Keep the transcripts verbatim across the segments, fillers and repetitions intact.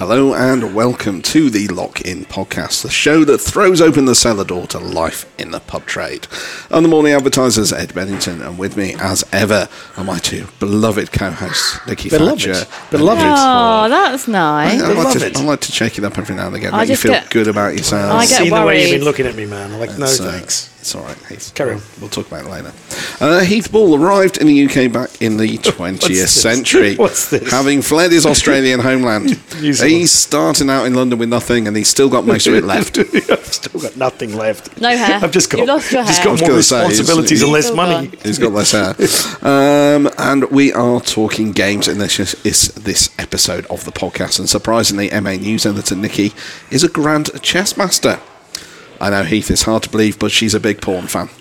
Hello and welcome to the Lock-In Podcast, the show that throws open the cellar door to life in the pub trade. I'm the Morning Advertiser's Ed Bennington, and with me, as ever, are my two beloved co-hosts, Nikki Beloved. Thatcher. Beloved. Oh, that's nice. I, I, like to, Beloved. I like to shake it up every now and again, I make you just feel get- good about yourself. I get Seen the way worried. you've been looking at me, man. I'm like, no It's, uh, thanks. It's all right, Heath. Carry We'll, on. we'll talk about it later. Uh, Heath Ball arrived in the U K back in the twentieth this? century. What's this? Having fled his Australian homeland. Use it. He's starting out in London with nothing, and he's still got most of it left. I've still got nothing left. No hair. I've just got, You've lost your just hair. I was got more gonna say, he's- responsibilities and he's less still money. gone. He's got less hair. Um, and we are talking games in this, is this episode of the podcast. And surprisingly, M A News editor Nikki is a grand chess master. I know, Heath, it's hard to believe, but she's a big porn fan.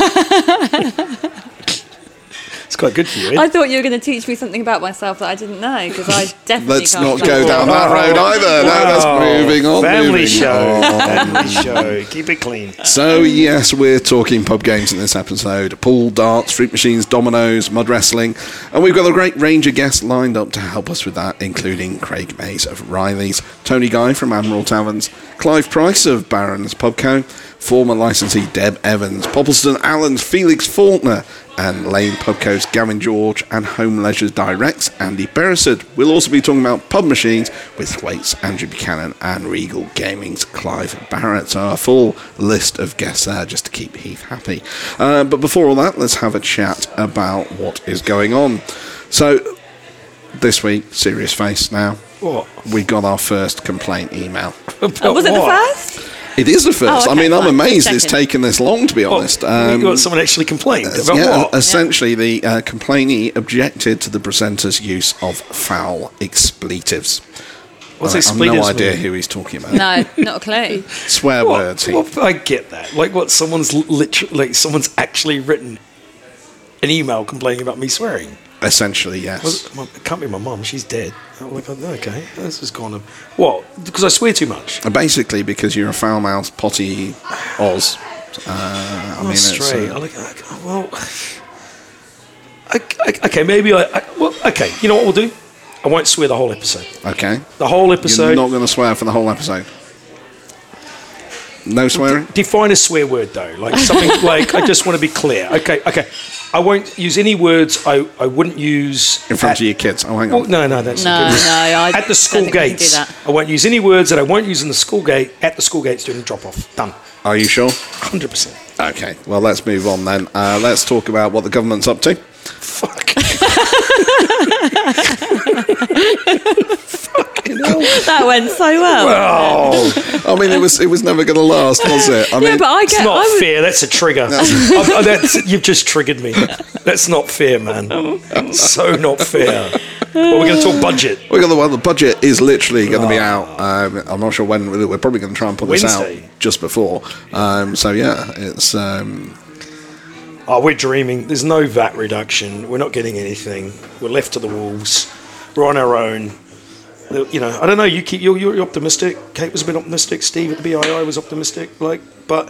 It's quite good for you, Ed. I thought you were going to teach me something about myself that I didn't know, because I definitely Let's can't not play go porn. down that road either. No, that's Oh, moving on. Family moving show. on. Family show. Keep it clean. So, yes, we're talking pub games in this episode. Pool, darts, fruit machines, dominoes, mud wrestling. And we've got a great range of guests lined up to help us with that, including Craig Mays of Riley's, Tony Guy from Admiral Taverns, Clive Price of Barron's Pubco, former licensee Deb Evans, Poppleston Allen's Felix Faulkner, and Lane Pubco's Gavin George, and Home Leisure's Direct's Andy Beresford. We'll also be talking about pub machines with Thwaites, Andrew Buchanan, and Regal Gaming's Clive Barrett. So a full list of guests there just to keep Heath happy. Uh, but before all that, let's have a chat about what is going on. So this week, serious face now, What? we got our first complaint email. Oh, was it the first? It is the first. Oh, I okay, mean, I'm fine. amazed Just it's checking. taken this long, to be honest. you Um, got someone actually complained about yeah, what? essentially, the uh, complainee objected to the presenter's use of foul expletives. What's I, I've no expletives idea mean? who he's talking about. No, not a clue. Swear What? words. Heath. What? I get that. Like what? Someone's literally, like someone's actually written an email complaining about me swearing. Essentially, yes. Well, it can't be my mum. She's dead. I'm like, oh, okay, this is kind of what? Because I swear too much. Uh, Basically, because you're a foul-mouthed, potty Oz. Uh, I I'm mean, it's, straight. uh, I like, I, well, I, I, okay, maybe I, I. Well, okay. You know what we'll do? I won't swear the whole episode. okay. The whole episode. You're not going to swear for the whole episode. No swearing. Define a swear word though, like something like I just want to be clear. Okay, okay. I won't use any words I, I wouldn't use In front at- of your kids. Oh, hang Well, on. no, no, that's No, not good. no, I At the school don't think we can gates, do that. I won't use any words that I won't use in the school gate at the school gates during the drop off. Done, Are you sure? hundred percent. Okay. Well, let's move on then. Uh, let's talk about what the government's up to. Fuck. That went so well. Oh, I mean, it was it was never going to last, was it? I mean, yeah, but I it's get. not I was, fair. That's a trigger. I've- uh, that's, you've just triggered me. That's not fair, man. So not fair. Well, we're going to talk budget. we got the well, the budget is literally going to be out. Um, I'm not sure when. We're probably going to try and put this Wednesday. out just before. Um, so yeah, it's um, Oh, we're dreaming. There's no V A T reduction. We're not getting anything. We're left to the wolves. We're on our own. You know, I don't know. You keep you're, you're optimistic. Kate was a bit optimistic. Steve at the B I I was optimistic. Like, but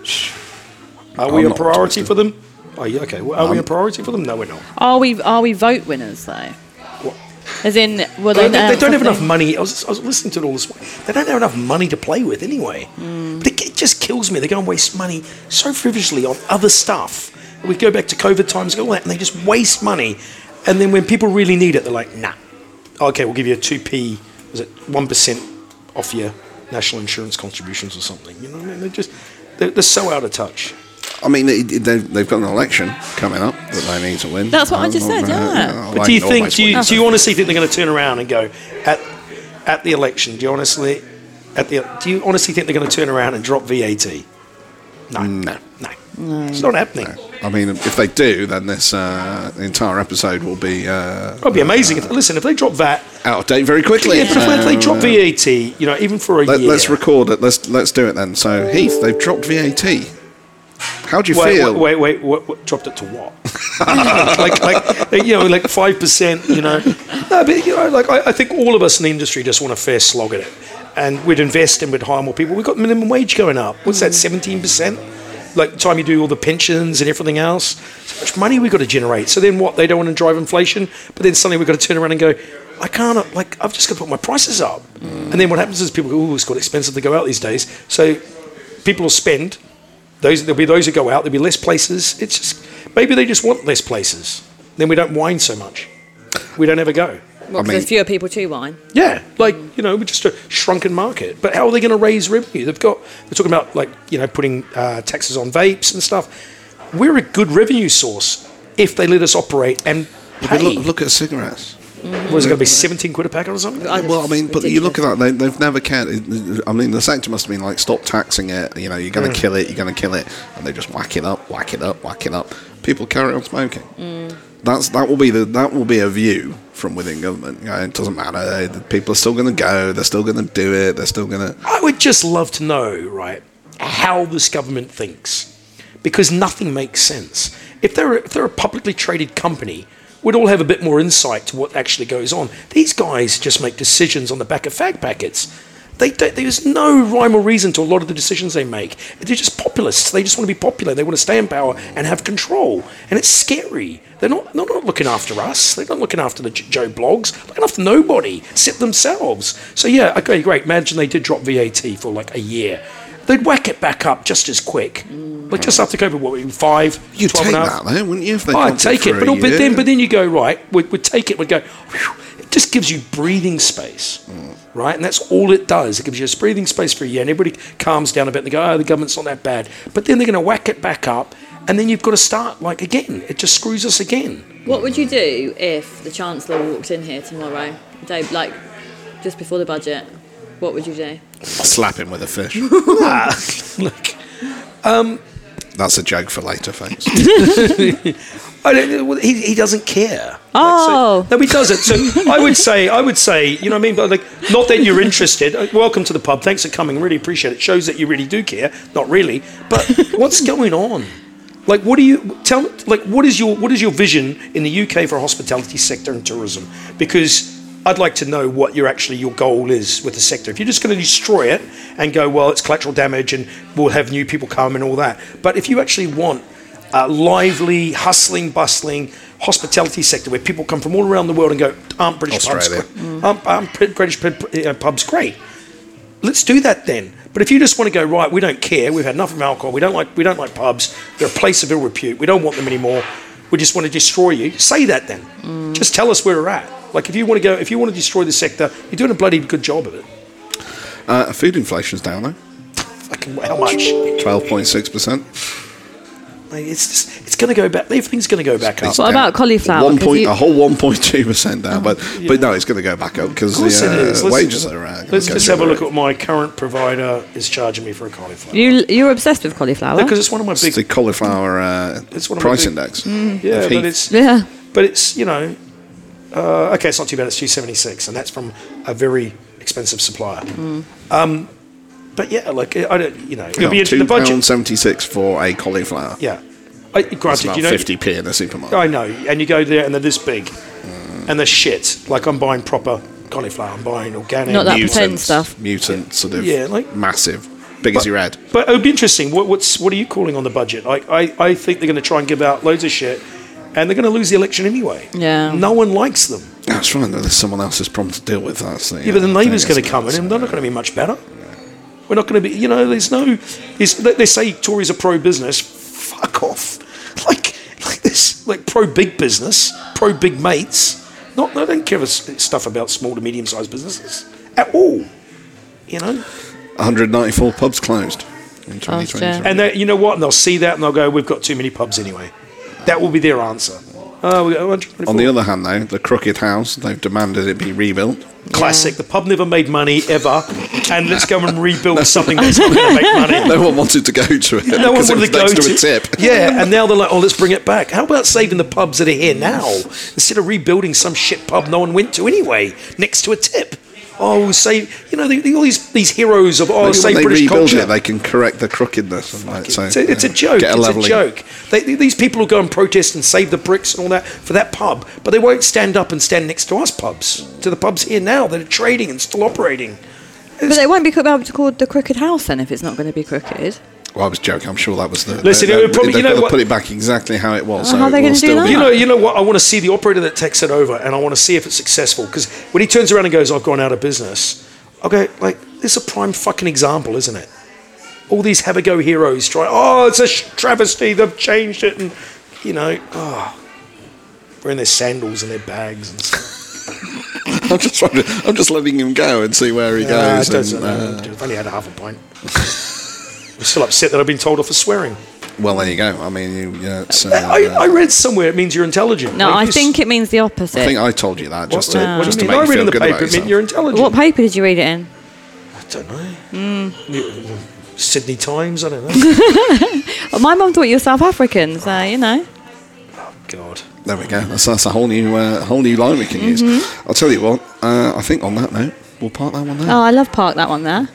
are we I'm a not priority optimistic. for them? Oh, yeah. Okay. Well, are we a priority for them? No, we're not. are we? Are we vote winners though? What? As in, were They, they? they, they announced don't have enough something? money. I was, I was listening to it all this morning. They don't have enough money to play with anyway. But it, it just kills me. They go and waste money so frivolously on other stuff. We go back to COVID times, go all that, and they just waste money. And then when people really need it, they're like, nah. Okay, we'll give you a two p, was it one percent off your national insurance contributions or something. You know what I mean? They're just, they're, they're so out of touch. I mean, it, it- they've, they've got an election coming up that they need to win. That's what I just Um, said, yeah. uh, But like do you think, always do you, win. do you honestly think they're going to turn around and go, at, at the election, do you honestly, at the, do you honestly think they're going to turn around and drop V A T? No. No. No. It's not happening. I mean, if they do, then this uh, entire episode will be uh, It'd be amazing. If, listen, if they drop V A T, out of date very quickly. yeah, but if So, they drop uh, V A T, you know, even for a Let, year. let's record it. Let's let's do it then. So Heath, they've dropped V A T. How do you Wait, feel? wait, wait, wait what, what, dropped it to what? like, like, you know, like five percent. You know, no, but you know, like I, I think all of us in the industry just want a fair slog at it, and we'd invest and we'd hire more people. We've got minimum wage going up. What's that? Seventeen percent. Like the time you do all the pensions and everything else, so much money we've got to generate. So then what? They don't want to drive inflation, but then suddenly we've got to turn around and go, I can't, like, I've just got to put my prices up. Mm. And then what happens is people go, oh, it's got expensive to go out these days. So people will spend, those there'll be those who go out, there'll be less places. It's just, maybe they just want less places. Then we don't whine so much. We don't ever go. Well, I mean, there's fewer people to wine. Yeah, like, you know, we're just a shrunken market. But how are they going to raise revenue? They've got, they're talking about, like, you know, putting uh, taxes on vapes and stuff. We're a good revenue source if they let us operate and pay. Look, look at cigarettes. Mm-hmm. Was it going to be seventeen quid a packet or something? Well, I mean, but you look at that, they, they've never cared. I mean, the sector must have been like, stop taxing it, you know, you're going to mm. kill it, you're going to kill it. And they just whack it up, whack it up, whack it up. People carry on smoking. Mm. That's That will be the that will be a view from within government. You know, it doesn't matter. People are still going to go, they're still going to do it, they're still going to... I would just love to know, right, how this government thinks. Because nothing makes sense. If they're, if they're a publicly traded company, we'd all have a bit more insight to what actually goes on. These guys just make decisions on the back of fag packets. They, they, there's no rhyme or reason to a lot of the decisions they make. They're just populists. They just want to be popular. They want to stay in power and have control. And it's scary. They're not, they're not looking after us. They're not looking after the Joe Blogs. They're looking after nobody except themselves. So yeah, okay, great. Imagine they did drop V A T for like a year. They'd whack it back up just as quick. Mm. Like just after COVID, what, five, You'd twelve take and a half? that, though, wouldn't you? If they oh, I'd take it, but, but then but then you go, right, we'd, we'd take it, we'd go, whew, it just gives you breathing space, mm. right? And that's all it does. It gives you a breathing space for a year, and everybody calms down a bit, and they go, oh, the government's not that bad. But then they're going to whack it back up, and then you've got to start, like, again. It just screws us again. What would you do if the Chancellor walked in here tomorrow, Dave, like, just before the budget? What would you do? Slap him with a fish. ah, look, um, that's a joke for later, thanks. I don't, he, he doesn't care. Oh, like, so, no, he doesn't. So I would say, I would say, you know what I mean? But like, not that you're interested. Welcome to the pub. Thanks for coming. Really appreciate it. Shows that you really do care. Not really, but what's going on? Like, what do you tell me? Like, what is your what is your vision in the U K for hospitality sector and tourism? Because I'd like to know what your actually your goal is with the sector. If you're just going to destroy it and go, well, it's collateral damage and we'll have new people come and all that. But if you actually want a lively, hustling, bustling hospitality sector where people come from all around the world and go, aren't British Australia. pubs mm. aren't, aren't British pubs great? Let's do that then. But if you just want to go, right, we don't care, we've had enough of alcohol, we don't like we don't like pubs, they're a place of ill repute, we don't want them anymore, we just want to destroy you, say that then. Mm. Just tell us where we're at. Like, if you want to go, if you want to destroy the sector, you're doing a bloody good job of it. Uh, food inflation's down, though. Fucking, how much? twelve point six percent. It's just, it's going to go back. Everything's going to go back up. What about cauliflower? One point, you... A whole one point two percent down, but yeah. but no, it's going to go back up because the uh, wages are around. Let's just have a look at what my current provider is charging me for a cauliflower. You you're obsessed with cauliflower because it's one of my big. It's the cauliflower uh, it's one of price big, index. Mm, yeah, but it's yeah, but it's you know, uh, okay, it's not too bad. It's two seventy six, and that's from a very expensive supplier. Mm. Um, but yeah, like I don't, you know, it'll be into the budget. two pounds seventy-six for a cauliflower. Yeah. I, granted, about you know, fifty p in a supermarket. I know, and you go there and they're this big, mm. and they're shit. Like I'm buying proper cauliflower, I'm buying organic. Not that mutant pretend stuff. Mutant, yeah. sort of, yeah, like massive, big but, as your head. But it would be interesting. What, what's what are you calling on the budget? I, I, I think they're going to try and give out loads of shit, and they're going to lose the election anyway. Yeah, no one likes them. That's right. There's someone else's problem to deal with. That's the, yeah, but the Labour's going to come in, and they're not going to be much better. We're not going to be. You know, there's no. There's, they say Tories are pro-business. Fuck off. Like. Like this, like pro big business, pro big mates. Not, they don't give us stuff about small to medium sized businesses at all. You know, one hundred ninety-four pubs closed in twenty twenty-three. And they, you know what? And they'll see that and they'll go, "We've got too many pubs anyway." That will be their answer. Oh, we got one hundred twenty-four. On the other hand, though, the Crooked House, they've demanded it be rebuilt. Classic. Yeah. The pub never made money ever, and let's go and rebuild something that's not going to make money. No one wanted to go to it. No one wanted to go to, to a tip. Yeah, and now they're like, oh, let's bring it back. How about saving the pubs that are here now instead of rebuilding some shit pub no one went to anyway next to a tip? Oh, say you know the, the, all these these heroes of oh, Maybe save when they British rebuild culture. It, they can correct the crookedness. And that, so, it's, a, it's a joke. Get a it's leveling. a joke. They, these people will go and protest and save the bricks and all that for that pub, but they won't stand up and stand next to us pubs, to the pubs here now that are trading and still operating. It's but they won't be able to call the Crooked House then if it's not going to be crooked. Well, I was joking. I'm sure that was the. Listen, they, it would probably- they've you know got to what- put it back exactly how it was. Oh, how are they it will gonna do still that? be You back. know, you know what? I want to see the operator that takes it over, and I want to see if it's successful. Because when he turns around and goes, "I've gone out of business," I go, "Like, this is a prime fucking example, isn't it? All these have a go heroes try. Oh, it's a sh- travesty. They've changed it, and you know, oh, wearing their sandals and their bags and stuff. I'm just trying to, I'm just letting him go and see where he Ah, goes. it doesn't- and, uh, I've only had half a pint. I'm still upset that I've been told off for swearing. well, there you go. I mean, you, yeah, it's, uh, I, I read somewhere it means you're intelligent. No, Like, I you s- think it means the opposite. I think I told you that just What, to, what just do to you mean? make I you read in feel the good paper about it meant yourself. you're intelligent. What paper did you read it in? I don't know. Sydney Times, I don't know. Well, my mum thought you were South African, so you know. God. There we go. That's, that's a whole new, uh, whole new line we can use. Mm-hmm. I'll tell you what. Uh, I think on that note, we'll park that one there. Oh, I love Park that one there.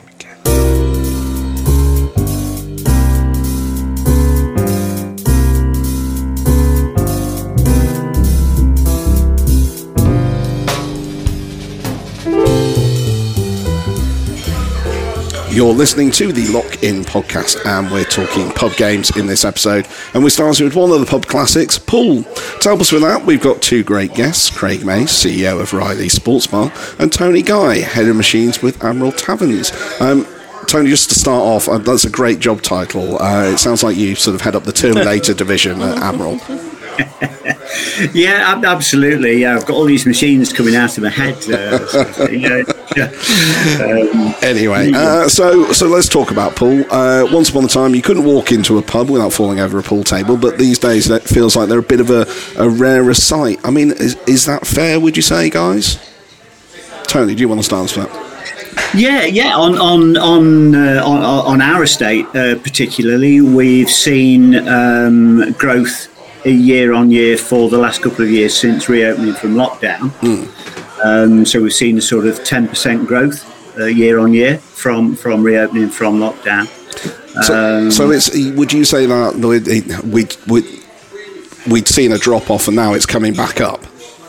You're listening to the Lock In podcast, and we're talking pub games in this episode. And we're starting with one of the pub classics, pool. To help us with that, we've got two great guests: Craig May, C E O of Riley Sports Bar, and Tony Guy, head of machines with Admiral Taverns. Um, Tony, just to start off, uh, that's a great job title. Uh, it sounds like you sort of head up the Terminator division at Admiral. Yeah, ab- absolutely. Yeah, I've got all these machines coming out of my head. Uh, so, you know, yeah. Um, Anyway, uh, so so let's talk about pool. Uh, once upon a time, you couldn't walk into a pub without falling over a pool table, but these days it feels like they're a bit of a, a rarer sight. I mean, is, is that fair, would you say, guys? Tony, do you want to start with that? yeah, yeah. On on on uh, on, on our estate, uh, particularly, we've seen um, growth year on year for the last couple of years since reopening from lockdown. Mm. Um, so we've seen a sort of ten percent growth uh, year on year from from reopening from lockdown. So, Um, so it's, would you say that we'd, we'd, we'd, we'd seen a drop off and now it's coming back up?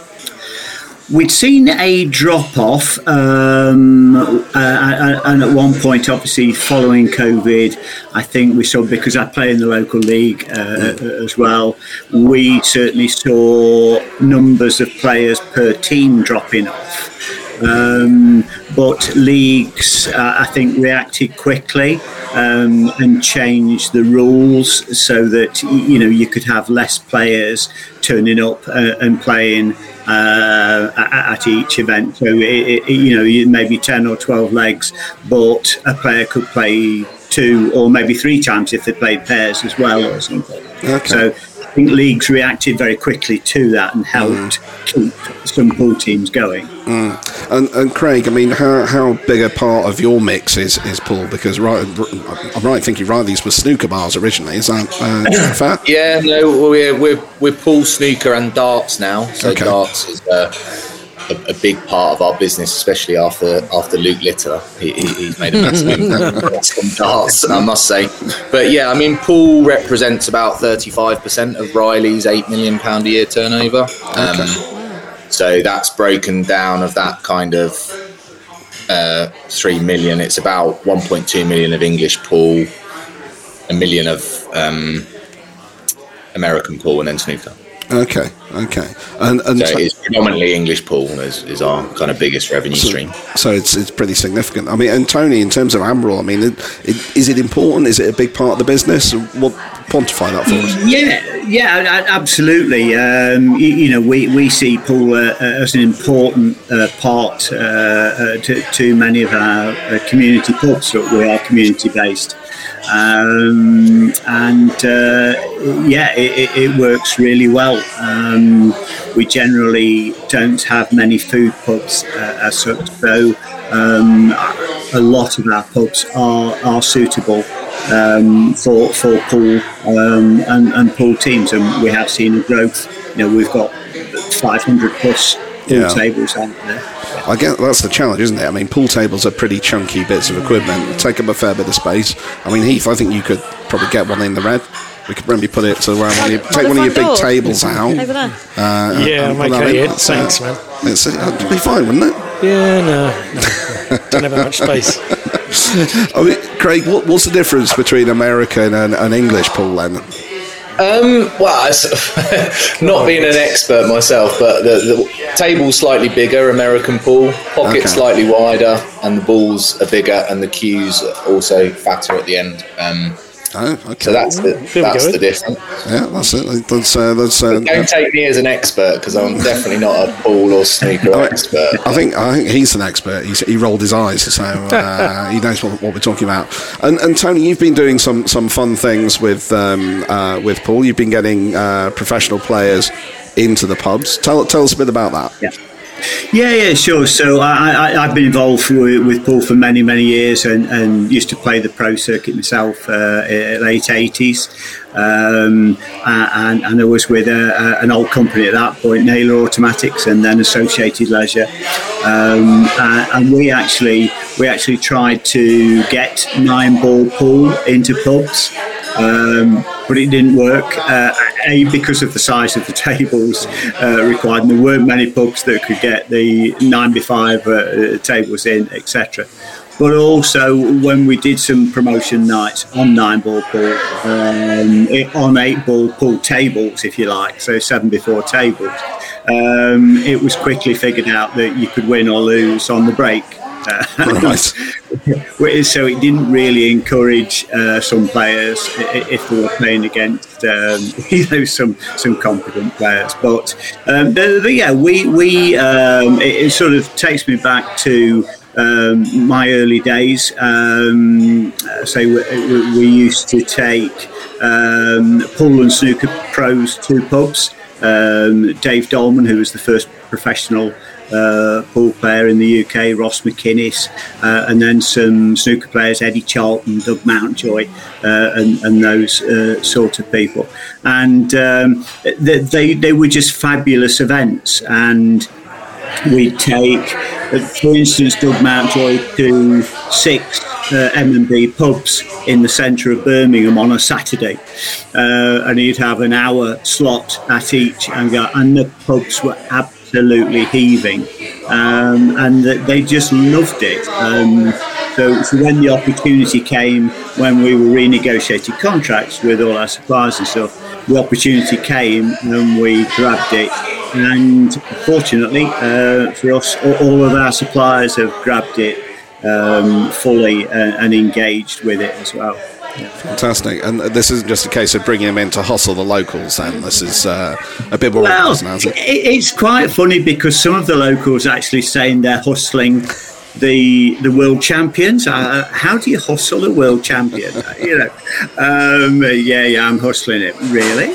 We'd seen a drop off, um, uh, and at one point, obviously, following COVID, I think we saw, because I play in the local league uh, as well, we certainly saw numbers of players per team dropping off. Um, but leagues, uh, I think, reacted quickly um, and changed the rules so that you know you could have less players turning up uh, and playing uh, at each event. So it, it, you know, maybe ten or twelve legs, but a player could play two or maybe three times if they played pairs as well or something. Okay. So I think leagues reacted very quickly to that and helped mm. keep some pool teams going. Mm. And, and Craig, I mean, how, how big a part of your mix is, is pool? Because right, I'm right thinking Riley's was snooker bars originally. Is that uh, fair? Yeah, no, we're we're we're pool, snooker, and darts now. So Okay. darts is uh, a, a big part of our business, especially after after Luke Litter. He, he, he's made a massive impact on darts, I must say. But yeah, I mean, pool represents about thirty-five percent of Riley's eight million pound a year turnover. Um, Okay. So that's broken down of that kind of uh, three million. It's about one point two million of English pool, a million of um, American pool, and then snooker. Okay, okay. And, and So so, it's predominantly English pool is, is our kind of biggest revenue stream. so it's it's pretty significant. I mean, and Tony, in terms of Admiral, I mean, it, it, is it important? Is it a big part of the business? What quantify that for us? Yeah, yeah, absolutely. Um, you, you know, we, we see pool uh, as an important uh, part uh, uh, to, to many of our uh, community pubs. So we are community based, um, and uh, yeah, it, it works really well. Um, we generally don't have many food pubs uh, as such, so um, a lot of our pubs are are suitable um, for for pool um, and, and pool teams, and we have seen a growth. You know, we've got five hundred plus pool Yeah. tables out there. I guess that's the challenge, isn't it? I mean, pool tables are pretty chunky bits of equipment, take up a fair bit of space. I mean, Heath, I think you could probably get one in the red. We could maybe put it to where when you By take the one of your front big door. tables out. Over there. Uh, Yeah, and I'm put that okay, in. yeah. Thanks, man. It's, uh, it'd be fine, wouldn't it? Yeah, no, no, no. Don't have that much space. I mean, Craig, what, what's the difference between American and, and English pool then? Um, well, it's, not being an expert myself, but the, the table's slightly bigger, American pool, pocket Okay. slightly wider, and the balls are bigger, and the cues are also fatter at the end. Um, Oh, okay. so that's the, we that's go. the difference. Yeah, that's it. That's, uh, that's, uh, Don't take me as an expert, because I'm definitely not a pool or snooker I, expert. I think I think he's an expert. He's, he rolled his eyes, so uh, he knows what, what we're talking about. And, and Tony, you've been doing some, some fun things with um, uh, with pool. You've been getting uh, professional players into the pubs. Tell tell us a bit about that. Yeah. Yeah, yeah, sure. So I, I, I've been involved with, with pool for many, many years, and, and used to play the pro circuit myself uh, in the late eighties. Um, and, and I was with a, a, an old company at that point, Naylor Automatics, and then Associated Leisure. Um, and, and we actually we actually tried to get nine ball pool into pubs. Um, but it didn't work, uh, A, because of the size of the tables uh, required, and there weren't many pubs that could get the nine by five uh, tables in, et cetera. But also, when we did some promotion nights on nine ball pool, um, it, on eight ball pool tables, if you like, so seven by four tables, um, it was quickly figured out that you could win or lose on the break. Uh, Right. So it didn't really encourage uh, some players if they were playing against um, you know some some competent players. But, um, but, but yeah, we we um, it, it sort of takes me back to um, my early days. Um, so we, we used to take um, pool and snooker pros to pubs. Um, Dave Dolman, who was the first professional Uh, pool player in the U K, Ross McInnes, uh, and then some snooker players, Eddie Charlton, Doug Mountjoy, uh, and, and those uh, sort of people. And um, they, they were just fabulous events. And we'd take, for instance, Doug Mountjoy to six uh, M and B pubs in the centre of Birmingham on a Saturday. Uh, and he'd have an hour slot at each, and, go, and the pubs were absolutely absolutely heaving, um, and they just loved it. Um, so, so when the opportunity came, when we were renegotiating contracts with all our suppliers and stuff, the opportunity came and we grabbed it. And fortunately uh, for us, all of our suppliers have grabbed it um, fully and, and engaged with it as well. Yeah. Fantastic. And this isn't just a case of bringing them in to hustle the locals, then. This is uh, a bit more well, organised now, isn't it? It's quite funny because some of the locals actually saying they're hustling the the world champions. Uh, how do you hustle a world champion? you know, um, yeah, yeah, I'm hustling it. Really?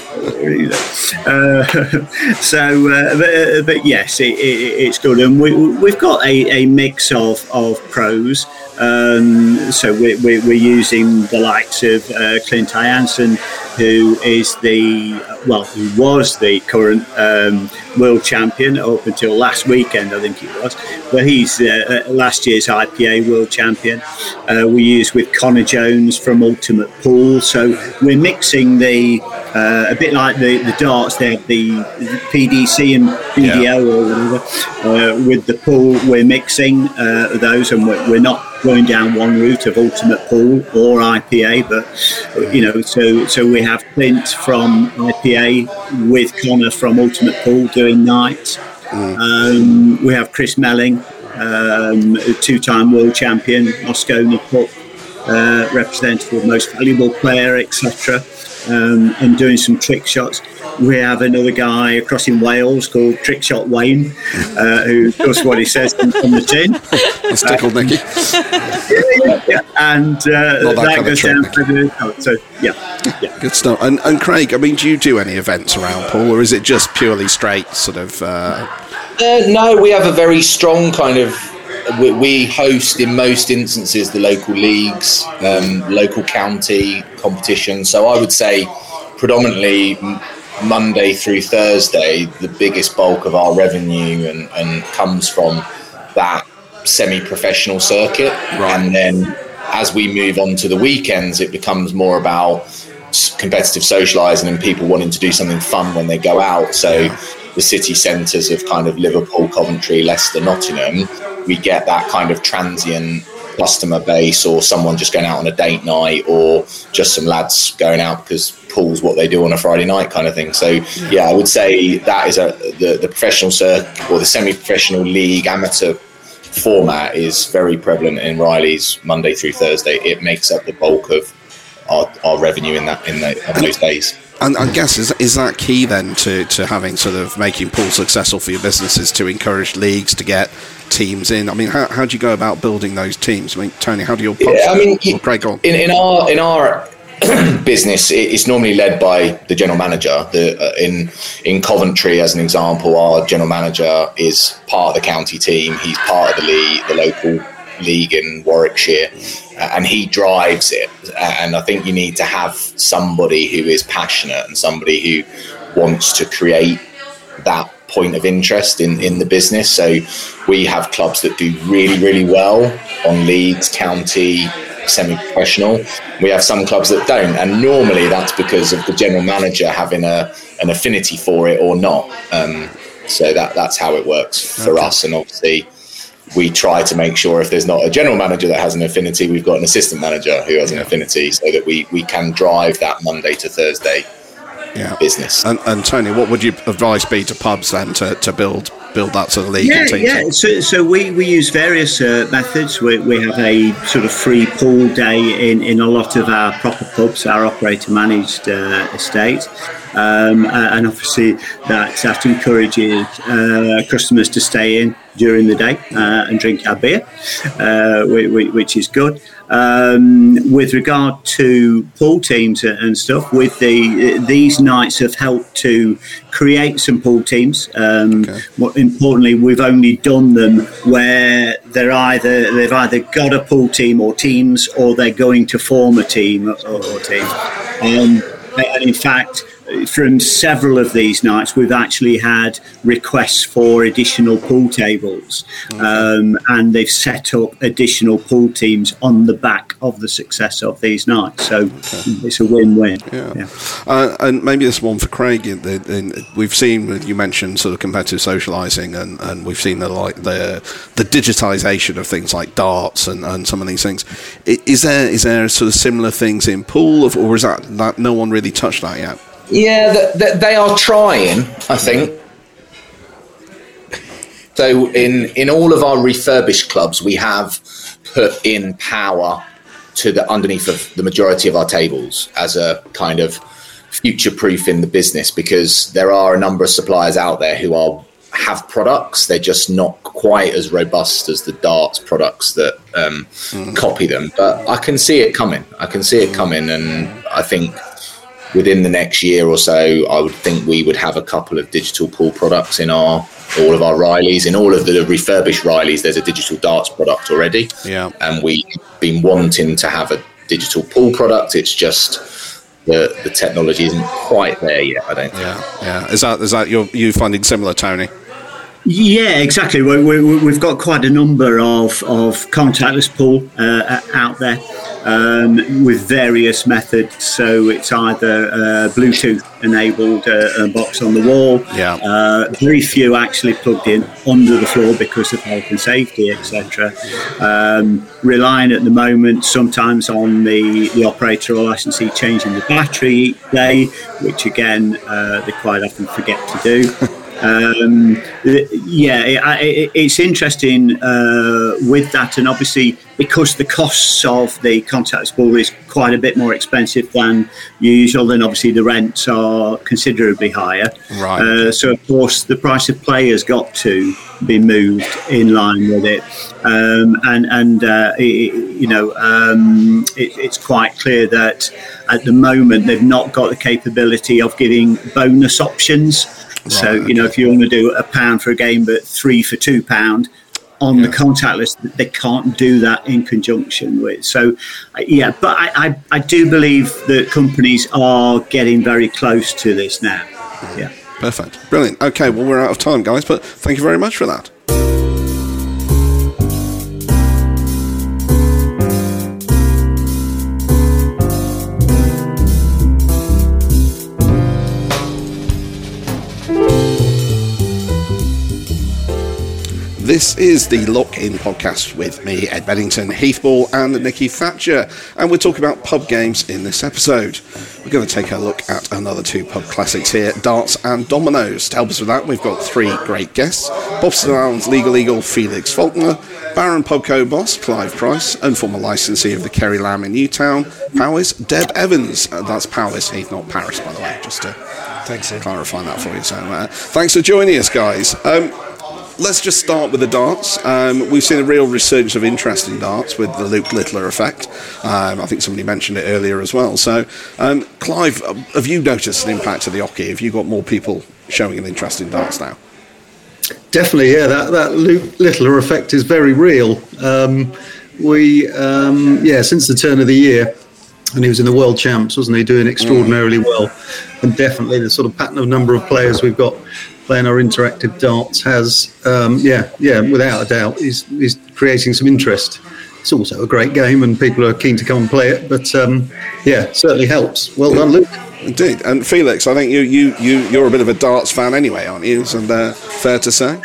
uh, so, uh, but, but yes, it, it, it's good, and we, we've got a, a mix of of pros. Um, so we're, we're using the likes of uh, Clint Jansen, who is the well, who was the current um, world champion up until last weekend, I think it was. But he's uh, last year's I P A world champion. Uh, we use with Connor Jones from Ultimate Pool. So we're mixing the uh, a bit like the, the darts. They have the P D C and P D O yeah. or whatever. Uh, with the pool, we're mixing uh, those, and we're, we're not going down one route of Ultimate Pool or I P A, but you know, so so we have Clint from I P A with Connor from Ultimate Pool doing nights. Mm. Um, we have Chris Melling, um, a two-time world champion, Moscone Cup uh, representative, most valuable player, et cetera, um, and doing some trick shots. We have another guy across in Wales called Trick Shot Wayne, uh, who does what he says on the tin. That's tickled, uh, Nicky. Yeah, yeah, and uh, that, that goes down to the. Oh, so yeah, yeah, good stuff. And, and Craig, I mean, do you do any events around pool, or is it just purely straight sort of? Uh... Uh, no, we have a very strong kind of. We, we host in most instances the local leagues, um, local county competitions. So I would say predominantly Monday through Thursday, the biggest bulk of our revenue and, and comes from that semi-professional circuit. Right. And then as we move on to the weekends, it becomes more about competitive socialising and people wanting to do something fun when they go out. So yeah. the city centres of kind of Liverpool, Coventry, Leicester, Nottingham, we get that kind of transient customer base, or someone just going out on a date night, or just some lads going out because pool's what they do on a Friday night kind of thing. So yeah, I would say that is a the, the professional circuit or the semi-professional league amateur format is very prevalent in Riley's Monday through Thursday. It makes up the bulk of our, our revenue in that in, the, in those days. And I guess is is that key then to, to having sort of making pool successful for your businesses, to encourage leagues to get teams in? I mean, how how do you go about building those teams? I mean, Tony, how do your pubs yeah, I mean, well, Craig, go on. In, in our in our business, it's normally led by the general manager. The, uh, in in Coventry, as an example, our general manager is part of the county team. He's part of the league, the local league in Warwickshire, and he drives it. And I think you need to have somebody who is passionate and somebody who wants to create that point of interest in, in the business. So we have clubs that do really, really well on leagues, county, semi-professional. We have some clubs that don't, and normally that's because of the general manager having a an affinity for it or not. Um, so that that's how it works for okay. us. And obviously we try to make sure if there's not a general manager that has an affinity, we've got an assistant manager who has an affinity, so that we, we can drive that Monday to Thursday yeah. business. And, and Tony, what would your advice be to pubs then to, to build build that sort of league? Yeah, and team yeah. So, so we, we use various uh, methods. We, we have a sort of free pool day in, in a lot of our proper pubs, our operator managed uh, estate. Um, and obviously that, that encourages uh, customers to stay in during the day uh, and drink our beer, uh, which is good. Um, with regard to pool teams and stuff, with the these nights have helped to create some pool teams. Um, okay. More importantly, we've only done them where they're either they've either got a pool team or teams, or they're going to form a team or, or team. Um, and in fact, from several of these nights, we've actually had requests for additional pool tables, okay. um, and they've set up additional pool teams on the back of the success of these nights. So okay. it's a win-win. Yeah, yeah. Uh, and maybe this one for Craig. In the, in, we've seen, you mentioned sort of competitive socialising, and, and we've seen the like the the digitisation of things like darts and, and some of these things. Is there is there sort of similar things in pool, or is that, that no one really touched that yet? Yeah, the, the, they are trying, I think. So in, in all of our refurbished clubs, we have put in power to the underneath of the majority of our tables as a kind of future-proof in the business, because there are a number of suppliers out there who are have products. They're just not quite as robust as the darts products that um, mm. copy them. But I can see it coming. I can see it coming, and I think within the next year or so, I would think we would have a couple of digital pool products in our all of our Rileys. In all of the refurbished Rileys, there's a digital darts product already. Yeah. And we've been wanting to have a digital pool product. It's just the the technology isn't quite there yet, I don't think. Yeah, yeah. Is that is that you're, you finding similar, Tony? Yeah, exactly. We, we, we've got quite a number of, of contactless pool uh, out there um, with various methods. So it's either uh, Bluetooth enabled uh, a box on the wall. Yeah. Uh, very few actually plugged in under the floor because of health and safety, et cetera. Um, relying at the moment sometimes on the, the operator or licensee changing the battery each day, which again uh, they quite often forget to do. Um, yeah, it, it, it's interesting uh, with that, and obviously because the costs of the contactless pool is quite a bit more expensive than usual, then obviously the rents are considerably higher. Right. Uh, so of course the price of play has got to be moved in line with it, um, and and uh, it, you know um, it, it's quite clear that at the moment they've not got the capability of giving bonus options. Right, so, you know, okay. if you want to do a pound for a game, but three for two pound on yeah. the contactless, they can't do that in conjunction with. So, yeah, but I, I, I do believe that companies are getting very close to this now. Yeah. Perfect. Brilliant. Okay, well, we're out of time, guys, but thank you very much for that. This is the Lock-In podcast with me, Ed Beddington, Heath Ball and Nicky Thatcher, and we're talking about pub games in this episode. We're going to take a look at another two pub classics here, darts and dominoes. To help us with that, we've got three great guests: Bobston Island's Legal Eagle, Felix Faulkner, Baron Pubco boss, Clive Price, and former licensee of the Kerry Lamb in Newtown, Powys, Deb Evans. Uh, that's Powys, Heath, not Paris, by the way, just to Thanks, Ed. clarify that for you. So, uh, thanks for joining us, guys. Um, Let's just start with the darts. Um, we've seen a real resurgence of interest in darts with the Luke Littler effect. Um, I think somebody mentioned it earlier as well. So, um, Clive, have you noticed an impact of the hockey? Have you got more people showing an interest in darts now? Definitely, yeah. That that Luke Littler effect is very real. Um, we, um, yeah, since the turn of the year, and he was in the World Champs, wasn't he, doing extraordinarily mm. well. And definitely the sort of pattern of number of players we've got playing our interactive darts has, um, yeah, yeah, without a doubt, is is creating some interest. It's also a great game, and people are keen to come and play it. But um, yeah, certainly helps. Well done, Luke. Indeed, and Felix, I think you you you you're a bit of a darts fan anyway, aren't you? And uh, fair to say.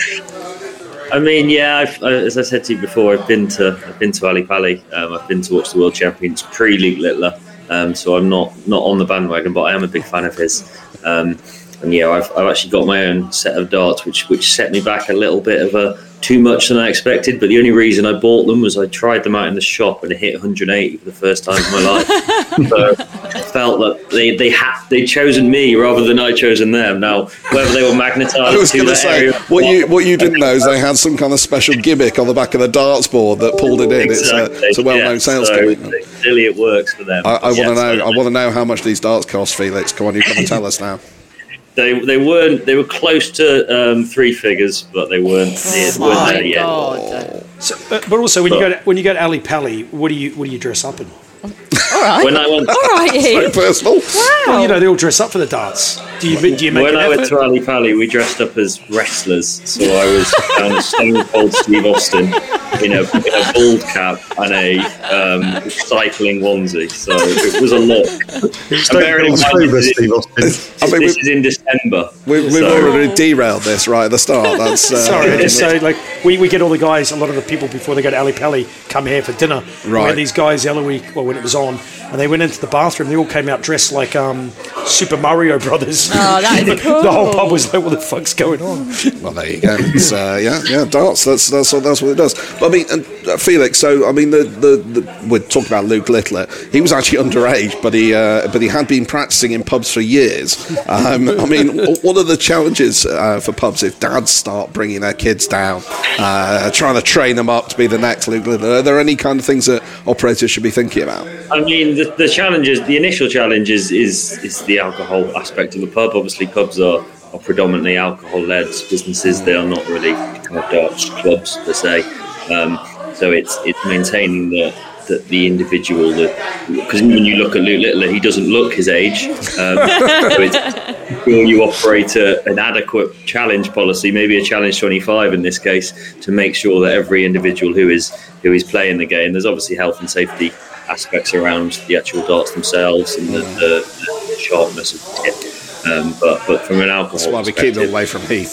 I mean, yeah, I've, as I said to you before, I've been to I've been to Ali Pali. Um, I've been to watch the World Champions pre Luke Littler, um, so I'm not not on the bandwagon, but I am a big fan of his. Um, And yeah, I've I've actually got my own set of darts, which which set me back a little bit of a too much than I expected. But the only reason I bought them was I tried them out in the shop and it hit one hundred eighty for the first time in my life. So I felt that they they had they'd chosen me rather than I chosen them. Now whether they were magnetised, I was going to say area, what you what you didn't know is they had some kind of special gimmick on the back of the darts board that pulled it in. Exactly. It's a, it's a well-known yeah, sales so gimmick. Clearly, it works for them. I, I yeah, want to know. so, I want to know how much these darts cost, Felix. Come on, you can tell us now. They they weren't they were close to um, three figures, but they weren't, they Oh weren't my there yet. God. So, but, but also, when you go to when you go to Ali Pali, what do you what do you dress up in? All right. When I went, All right, Very Heath. personal. Wow. Well, you know, they all dress up for the darts. Do you do you make when an I went effort? to Ali Pali, we dressed up as wrestlers. So I was um, Stone Cold Steve Austin in a, in a bald cap and a um, cycling onesie. So it was a look. Stone Cold Steve Steve Austin. I mean, This we- is in December. We, we've so, already derailed this right at the start. That's uh, Sorry, I just say like we, we get all the guys. A lot of the people before they go to Ali Pali come here for dinner. We Right. had these guys the other week, well, when it was on, and they went into the bathroom. They all came out dressed like um, Super Mario Brothers. Oh, that is cool. The whole pub was like, "What the fuck's going on?" Well, there you go. It's, uh, yeah, yeah, darts. That's that's what that's what it does. But I mean, and, uh, Felix. So I mean, the, the, the we're talking about Luke Littler. He was actually underage, but he uh, but he had been practicing in pubs for years. Um, I mean, what are the challenges uh, for pubs if dads start bringing their kids down, uh, trying to train them up to be the next Luke Littler? Are there any kind of things that operators should be thinking about? I mean, the, the challenges, the initial challenge is, is is the alcohol aspect of the pub. Obviously, pubs are, are predominantly alcohol-led businesses. They are not really kind of darts clubs per se. Um, so it's it's maintaining the the, the individual. Because when you look at Luke Littler, he doesn't look his age. Um, so it's sure you operate a, an adequate challenge policy, maybe a challenge twenty-five in this case, to make sure that every individual who is who is playing the game. There's obviously health and safety aspects around the actual darts themselves and the, the, the sharpness of the tip. Um, but but from an alcohol That's why we keep them away from Heath.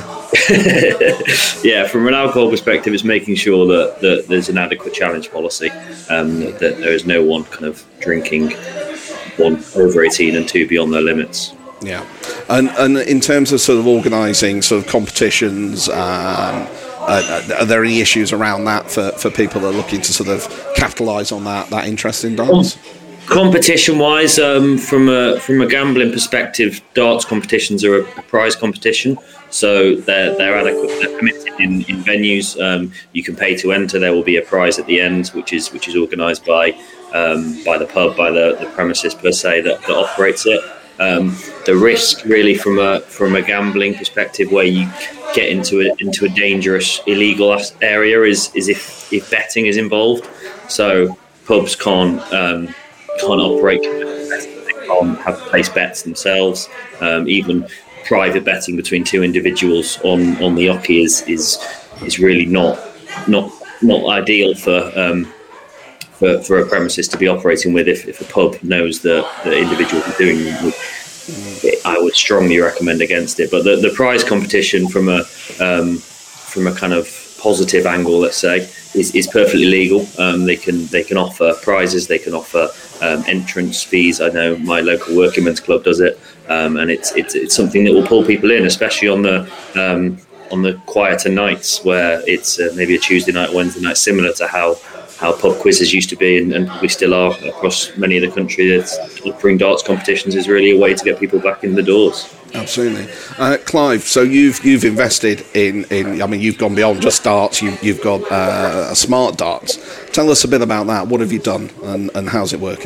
yeah, from an alcohol perspective, it's making sure that, that there's an adequate challenge policy, um, that, that there is no one kind of drinking, one over eighteen and two beyond their limits. Yeah, and and in terms of sort of organising sort of competitions, um, uh, are there any issues around that for, for people that are looking to sort of capitalise on that that interest in darts? Competition wise, um, from a from a gambling perspective, darts competitions are a, a prize competition, so they're they're adequate. They're permitted in, in venues. Um, you can pay to enter. There will be a prize at the end, which is which is organised by um, by the pub, by the, the premises per se that, that operates it. Um, the risk, really, from a from a gambling perspective, where you get into a, into a dangerous illegal area, is is if, if betting is involved. So pubs can't um, can't operate. They can't have place bets themselves. Um, even private betting between two individuals on, on the hockey is is is really not not not ideal for. Um, For, for a premises to be operating with, if, if a pub knows that the individual is doing it, I would strongly recommend against it. But the, the prize competition from a um, from a kind of positive angle, let's say, is, is perfectly legal. Um, they can they can offer prizes, they can offer um, entrance fees. I know my local working men's club does it, um, and it's, it's it's something that will pull people in, especially on the um, on the quieter nights where it's uh, maybe a Tuesday night, Wednesday night, similar to how. how pub quizzes used to be, and, and probably still are across many of the country. It's, offering darts competitions is really a way to get people back in the doors. Absolutely. Uh, Clive, so you've you've invested in, in, I mean, you've gone beyond just darts, you, you've got uh, a smart darts. Tell us a bit about that. What have you done, and, and how's it working?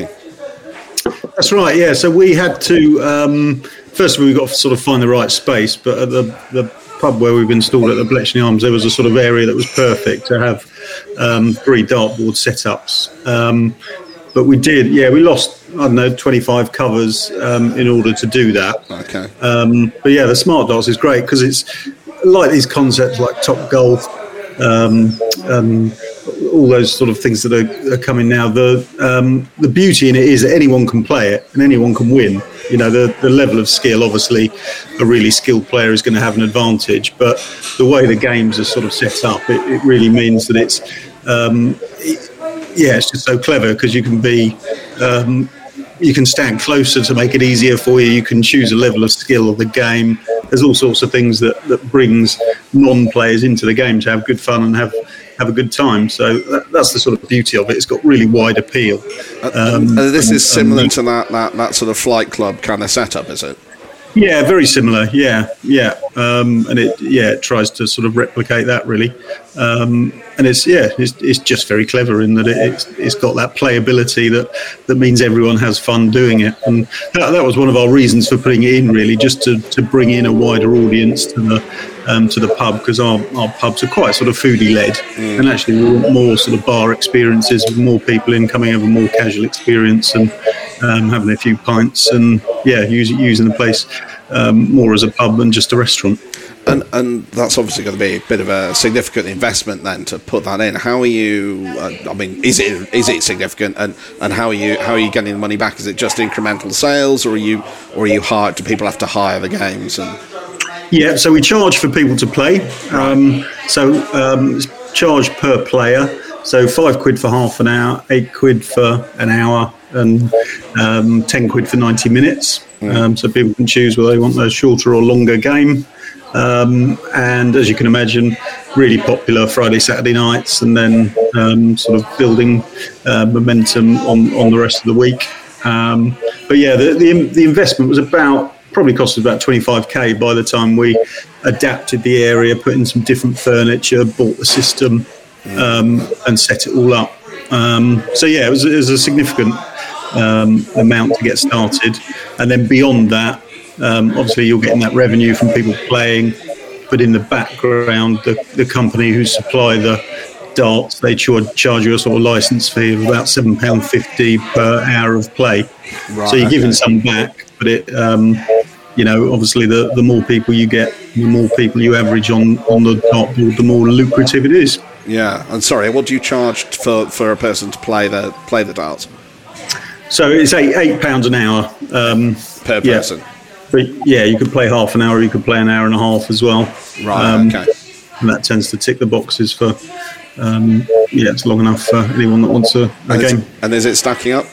That's right, yeah. So we had to, um, first of all, we've got to sort of find the right space, but at the, the pub where we've installed at the Bletchley Arms, there was a sort of area that was perfect to have um, three dartboard setups. Um, but we did, yeah, we lost, I don't know, twenty-five covers um, in order to do that. Okay. Um, but yeah, the smart darts is great because it's like these concepts like Top Golf, um, um, all those sort of things that are, are coming now. The um, the beauty in it is that anyone can play it and anyone can win. You know, the, the level of skill, obviously, a really skilled player is going to have an advantage. But the way the games are sort of set up, it, it really means that it's, um, it, yeah, it's just so clever because you can be, um, you can stand closer to make it easier for you. You can choose a level of skill of the game. There's all sorts of things that, that brings non-players into the game to have good fun and have have a good time. So that, that's the sort of beauty of it. It's got really wide appeal. Um, uh, this and, is similar um, to that, that, that sort of flight club kind of setup, is it? Yeah, very similar. Yeah, yeah, um, and it yeah it tries to sort of replicate that really, um, and it's yeah it's, it's just very clever in that it, it's it's got that playability that that means everyone has fun doing it, and that, that was one of our reasons for putting it in really, just to, to bring in a wider audience to the um, to the pub, because our, our pubs are quite sort of foodie led, mm. and actually we want more sort of bar experiences with more people in, coming over more casual experience and um, having a few pints and yeah using using the place um, more as a pub than just a restaurant. And and that's obviously going to be a bit of a significant investment then to put that in. How are you? Uh, I mean, is it is it significant? And, and how are you how are you getting the money back? Is it just incremental sales, or are you or are you hired? Do people have to hire the games? And yeah, so we charge for people to play. Um, so um, it's charged per player. So five quid for half an hour, eight quid for an hour, and um, ten quid for ninety minutes. Mm. Um, so people can choose whether they want a shorter or longer game. Um, and as you can imagine, really popular Friday, Saturday nights, and then um, sort of building uh, momentum on, on the rest of the week. Um, but yeah, the, the the investment was about, probably cost us about twenty-five k by the time we adapted the area, put in some different furniture, bought the system, um, and set it all up. Um, so yeah, it was, it was a significant um, amount to get started. And then beyond that, Um, obviously, you're getting that revenue from people playing, but in the background, the, the company who supply the darts, they ch- charge you a sort of license fee of about seven pounds fifty per hour of play. Right, so you're giving okay. some back, but it, um, you know, obviously, the, the more people you get, the more people you average on, on the dartboard, the more lucrative it is. Yeah, and sorry, what do you charge for, for a person to play the play the darts? So it's eight eight pounds an hour um, per yeah. person. But yeah, you could play half an hour, you could play an hour and a half as well. Right, um, okay. And that tends to tick the boxes for, um, yeah, it's long enough for anyone that wants a, a and game. Is, and is it stacking up?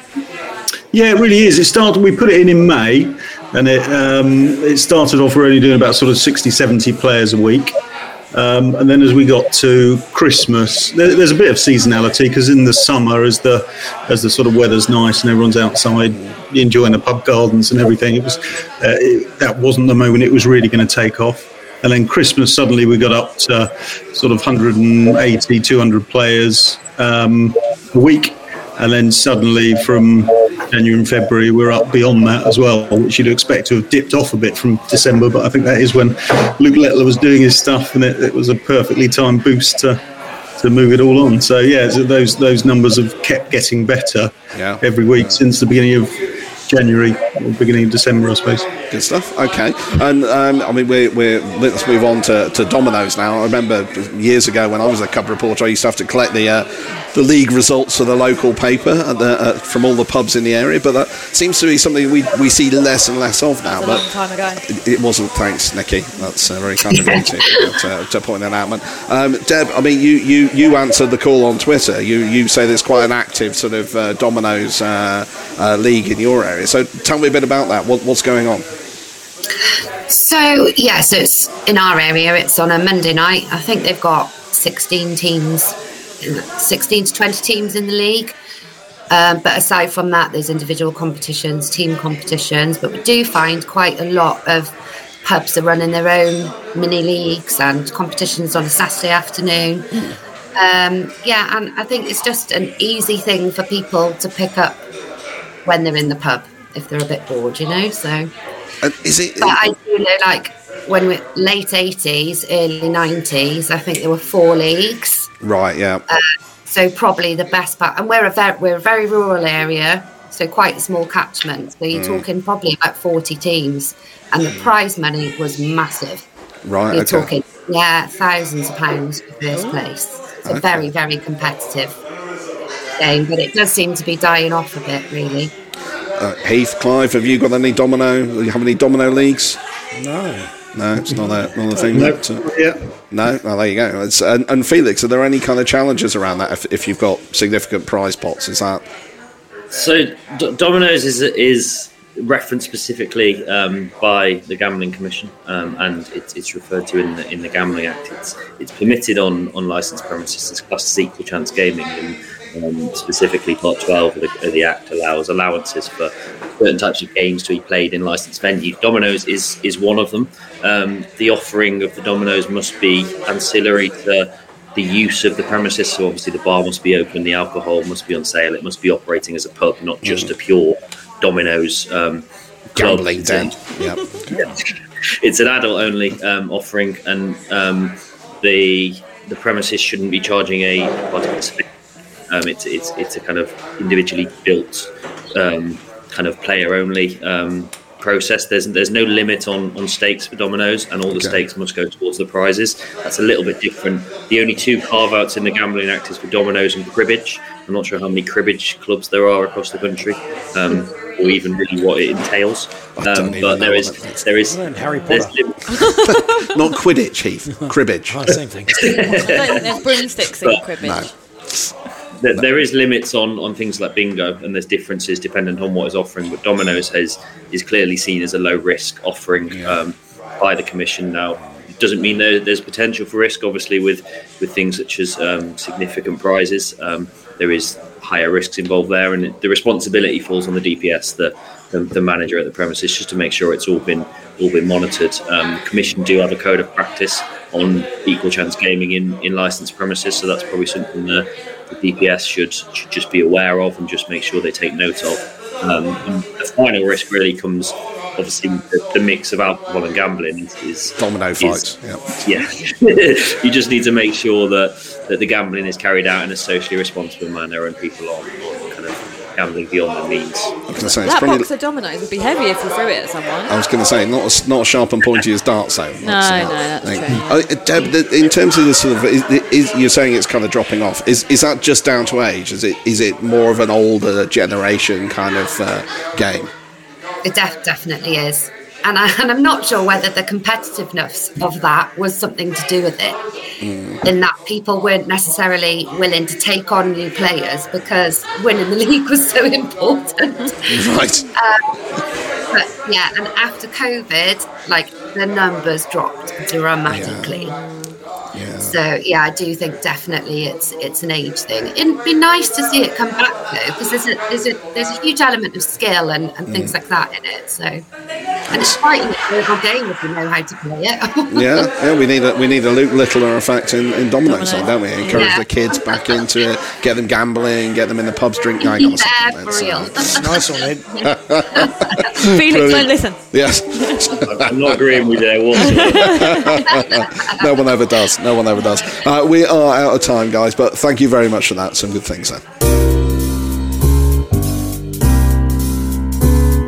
Yeah, it really is. It started, we put it in in May, and it um, it started off, we're only doing about sort of sixty, seventy players a week. Um, and then as we got to Christmas, there, there's a bit of seasonality, because in the summer, as the as the sort of weather's nice and everyone's outside enjoying the pub gardens and everything, it was uh, it, that wasn't the moment it was really going to take off. And then Christmas, suddenly we got up to sort of one hundred eighty, two hundred players um, a week. And then suddenly from January and February, we're up beyond that as well, which you'd expect to have dipped off a bit from December. But I think that is when Luke Lettler was doing his stuff, and it, it was a perfectly timed boost to to move it all on. So, yeah, so those those numbers have kept getting better yeah. every week since the beginning of January or beginning of December, I suppose. Good stuff. Okay, and um, I mean, we're, we're let's move on to, to Dominoes now. I remember years ago when I was a cub reporter, I used to have to collect the uh, the league results for the local paper at the, uh, from all the pubs in the area. But that seems to be something we, we see less and less of now. That's a but long time ago. It, it wasn't. Thanks, Nikki. That's uh, very kind of you to, to, to point that out, man. Um, Deb, I mean, you, you, you answered the call on Twitter. You you say there's quite an active sort of uh, Dominoes uh, uh, league in your area. So tell me a bit about that. What, what's going on? So, yeah, so it's in our area, it's on a Monday night. I think they've got sixteen teams, sixteen to twenty teams in the league. Um, but aside from that, there's individual competitions, team competitions. But we do find quite a lot of pubs are running their own mini leagues and competitions on a Saturday afternoon. Um, yeah, and I think it's just an easy thing for people to pick up when they're in the pub if they're a bit bored, you know. So, uh, is it? But I do know, like when we're late eighties, early nineties, I think there were four leagues. Right. Yeah. Uh, so probably the best part, and we're a very we're a very rural area, so quite a small catchment. So you're mm. talking probably about forty teams, and the prize money was massive. Right. You're okay. talking yeah thousands of pounds for first place. It's okay. a very very competitive game, but it does seem to be dying off a bit, really. Uh, Heath, Clive, have you got any domino? Do you have any domino leagues? No. No, it's not a, not a thing. No, That, uh, yeah. no, well, there you go. It's, and, and Felix, are there any kind of challenges around that if, if you've got significant prize pots? Is that So D- Dominoes is is referenced specifically um, by the Gambling Commission, um, and it's, it's referred to in the in the Gambling Act. It's it's permitted on, on licensed premises. It's classed as equal chance gaming, and um, specifically Part twelve of the, of the Act allows allowances for certain types of games to be played in licensed venues. Dominoes is is one of them. Um, the offering of the Dominoes must be ancillary to the use of the premises, so obviously the bar must be open, the alcohol must be on sale, it must be operating as a pub, not just mm. a pure Dominoes um, gambling den. Yeah, it's an adult-only um, offering, and um, the the premises shouldn't be charging a participant. Um, it's it's it's a kind of individually built um, kind of player-only um, process. There's there's no limit on, on stakes for Dominoes, and all the okay. stakes must go towards the prizes. That's a little bit different. The only two carve-outs in the Gambling Act is for Dominoes and cribbage. I'm not sure how many cribbage clubs there are across the country, um, or even really what it entails. Um, but there is there is Harry Potter. Not Quidditch, Heath. Cribbage. Oh, same thing. I don't think there's broomsticks in But, cribbage. No. There, there is limits on, on things like bingo, and there's differences dependent on what is offering. But Dominoes has is clearly seen as a low risk offering Yeah. um, by the Commission. Now, it doesn't mean there, there's potential for risk. Obviously, with with things such as um, significant prizes, um, there is higher risks involved there, and it, the responsibility falls on the D P S, the, the the manager at the premises, just to make sure it's all been all been monitored. Um, the Commission do have a code of practice on equal chance gaming in, in licensed premises, so that's probably something that the D P S should, should just be aware of and just make sure they take note of. Um, and the final risk really comes, obviously, the, the mix of alcohol and gambling is, is Domino is, fights. Yeah. Yeah, you just need to make sure that, that the gambling is carried out in a socially responsible manner and people aren't, aren't kind of gambling beyond their means. I was going to say, it's That probably, box of dominoes would be heavy if you threw it at someone. I was going to say, not as, not as sharp and pointy as darts, though. No, no, that's Like, true. uh, Deb, the, in terms of the sort of, is, is, you're saying it's kind of dropping off. Is is that just down to age? Is it is it more of an older generation kind of uh, game? It def- definitely is. And, I, and I'm not sure whether the competitiveness of that was something to do with it, mm. in that people weren't necessarily willing to take on new players because winning the league was so important. Right. Um, but yeah, and after COVID, like the numbers dropped dramatically. Yeah. Yeah. So yeah, I do think definitely it's it's an age thing. It'd be nice to see it come back though, because there's a there's a there's a huge element of skill and, and things mm. like that in it. So, and it's quite an enjoyable game if you know how to play it. yeah, yeah. We need a we need a Luke Littler effect in, in Dominoes, Dominoes. don't we? Encourage Yeah. the kids back into it, get them gambling, get them in the pubs, drink night or Yeah, something. for It's, real. uh, Nice one, Ed. Felix, don't listen. yes. I'm not agreeing with you whatsoever. No one ever does. No one ever does. Uh, we are out of time, guys, but thank you very much for that. Some good things there.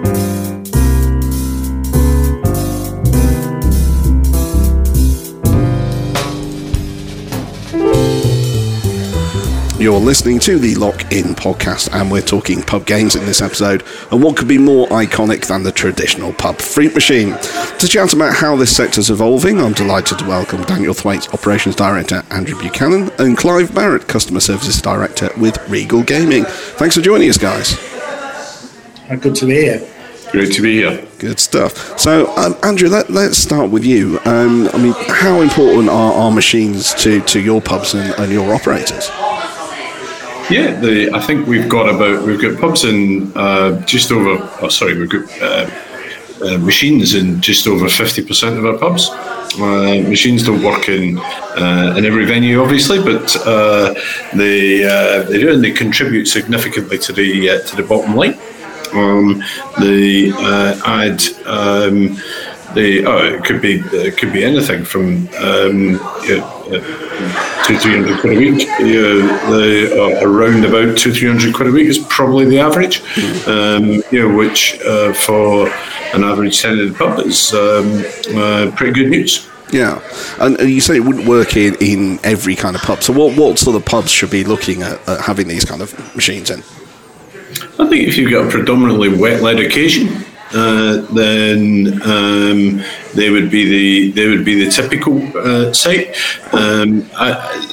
You're listening to the Lock In podcast, and we're talking pub games in this episode, and what could be more iconic than the traditional pub Fruit Machine. To chat about how this sector's evolving, I'm delighted to welcome Daniel Thwaites, Operations Director, Andrew Buchanan, and Clive Barrett, Customer Services Director with Regal Gaming. Thanks for joining us, guys. Good to be here. Great to be here. Good stuff. So, um, Andrew, let, let's start with you. Um, I mean, how important are our machines to, to your pubs and, and your operators? Yeah, the, I think we've got about we've got pubs in uh, just over. Oh, sorry, we've got uh, uh, machines in just over fifty percent of our pubs. Uh, machines don't work in uh, in every venue, obviously, but uh, they uh, they do, and they contribute significantly to the uh, to the bottom line. Um, they uh, add. Um, The, oh, it could be it could be anything from um, yeah, uh, two three hundred quid a week. Yeah, the, uh, around about two three hundred quid a week is probably the average. Um, you know, which uh, for an average tenanted pub is um, uh, pretty good news. Yeah, and, and you say it wouldn't work in, in every kind of pub. So what what sort of pubs should be looking at, at having these kind of machines in? I think if you've got a predominantly wet led occasion. Uh, then um, they would be the they would be the typical uh, site. Um, I,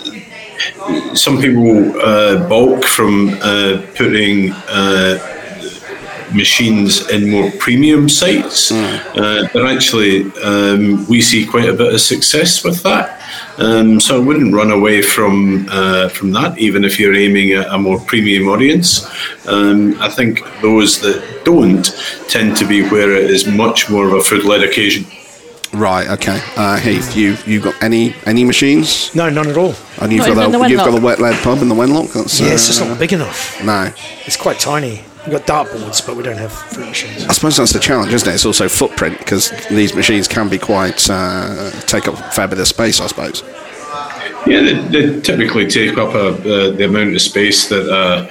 some people uh, balk from uh, putting uh, machines in more premium sites, mm. uh, but actually um, we see quite a bit of success with that. Um, so I wouldn't run away from uh, from that, even if you're aiming at a more premium audience. Um, I think those that don't tend to be where it is much more of a food-led occasion. Right. Okay. Uh, Heath, you you got any any machines? No, none at all. And you've Not got even a, the you've got Wenlock. a wet lead pub in the Wenlock. That's, Yeah, uh, it's just not big enough. No. It's quite tiny. We've got dartboards, but we don't have fruit machines. I suppose that's the challenge, isn't it? It's also footprint, because these machines can be quite uh, take up a fair bit of space, I suppose. Yeah, they, they typically take up a, uh, the amount of space that a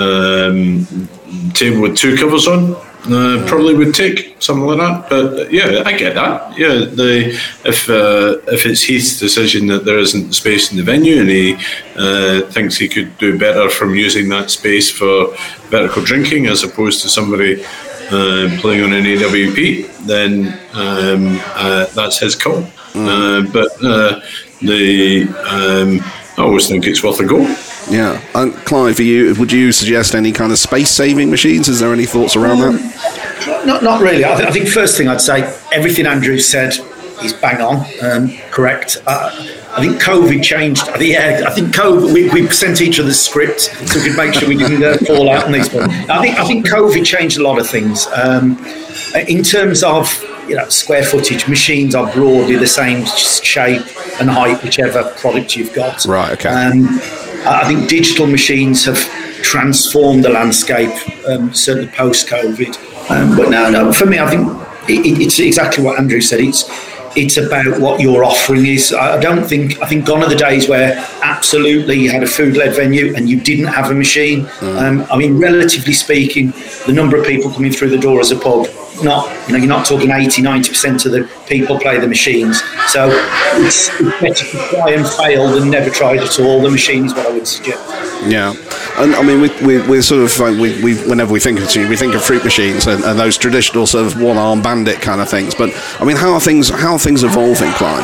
um, table with two covers on uh, probably would take, something like that. But uh, yeah, I get that. Yeah, the, if uh, if it's Heath's decision that there isn't space in the venue and he uh, thinks he could do better from using that space for vertical drinking as opposed to somebody uh, playing on an A W P, then um, uh, that's his call. Mm. Uh, but uh, the um, I always think it's worth a go. Yeah. And Clive, for you, would you suggest any kind of space-saving machines? Is there any thoughts around um, that? Not, not really. I, th- I think first thing I'd say, everything Andrew said is bang on, um, correct. Uh, I think COVID changed. I think, yeah, I think COVID. We, we sent each other scripts so we could make sure we didn't uh, fall out on these. But I think I think COVID changed a lot of things. Um, in terms of you know square footage, machines are broadly the same shape and height, whichever product you've got. Right. Okay. Um, I think digital machines have transformed the landscape, um, certainly post-COVID. Um, but no, no. For me, I think it, it's exactly what Andrew said. It's it's about what your offering is. I don't think I think gone are the days where absolutely you had a food-led venue and you didn't have a machine. Mm. Um, I mean, relatively speaking, the number of people coming through the door as a pub, not you know, you're not talking eighty, ninety percent of the people play the machines. So it's better to try and fail than never tried at all. The machine is what I would suggest. Yeah, and I mean, we, we, we're sort of like we, we whenever we think of it, we think of fruit machines and, and those traditional sort of one-arm bandit kind of things. But I mean, how are things how are things evolving, Clive?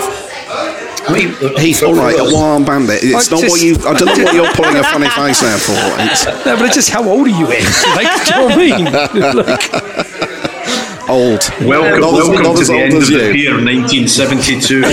I mean, Heath, all right, a one-arm bandit. It's I not just, what you. I don't know what you're pulling a funny face there for. It's, no, but it's just how old are you, Ed? Like, do you know what I mean? Like, old. Welcome, not welcome as, not to as the old end as of you. the pier, nineteen seventy-two.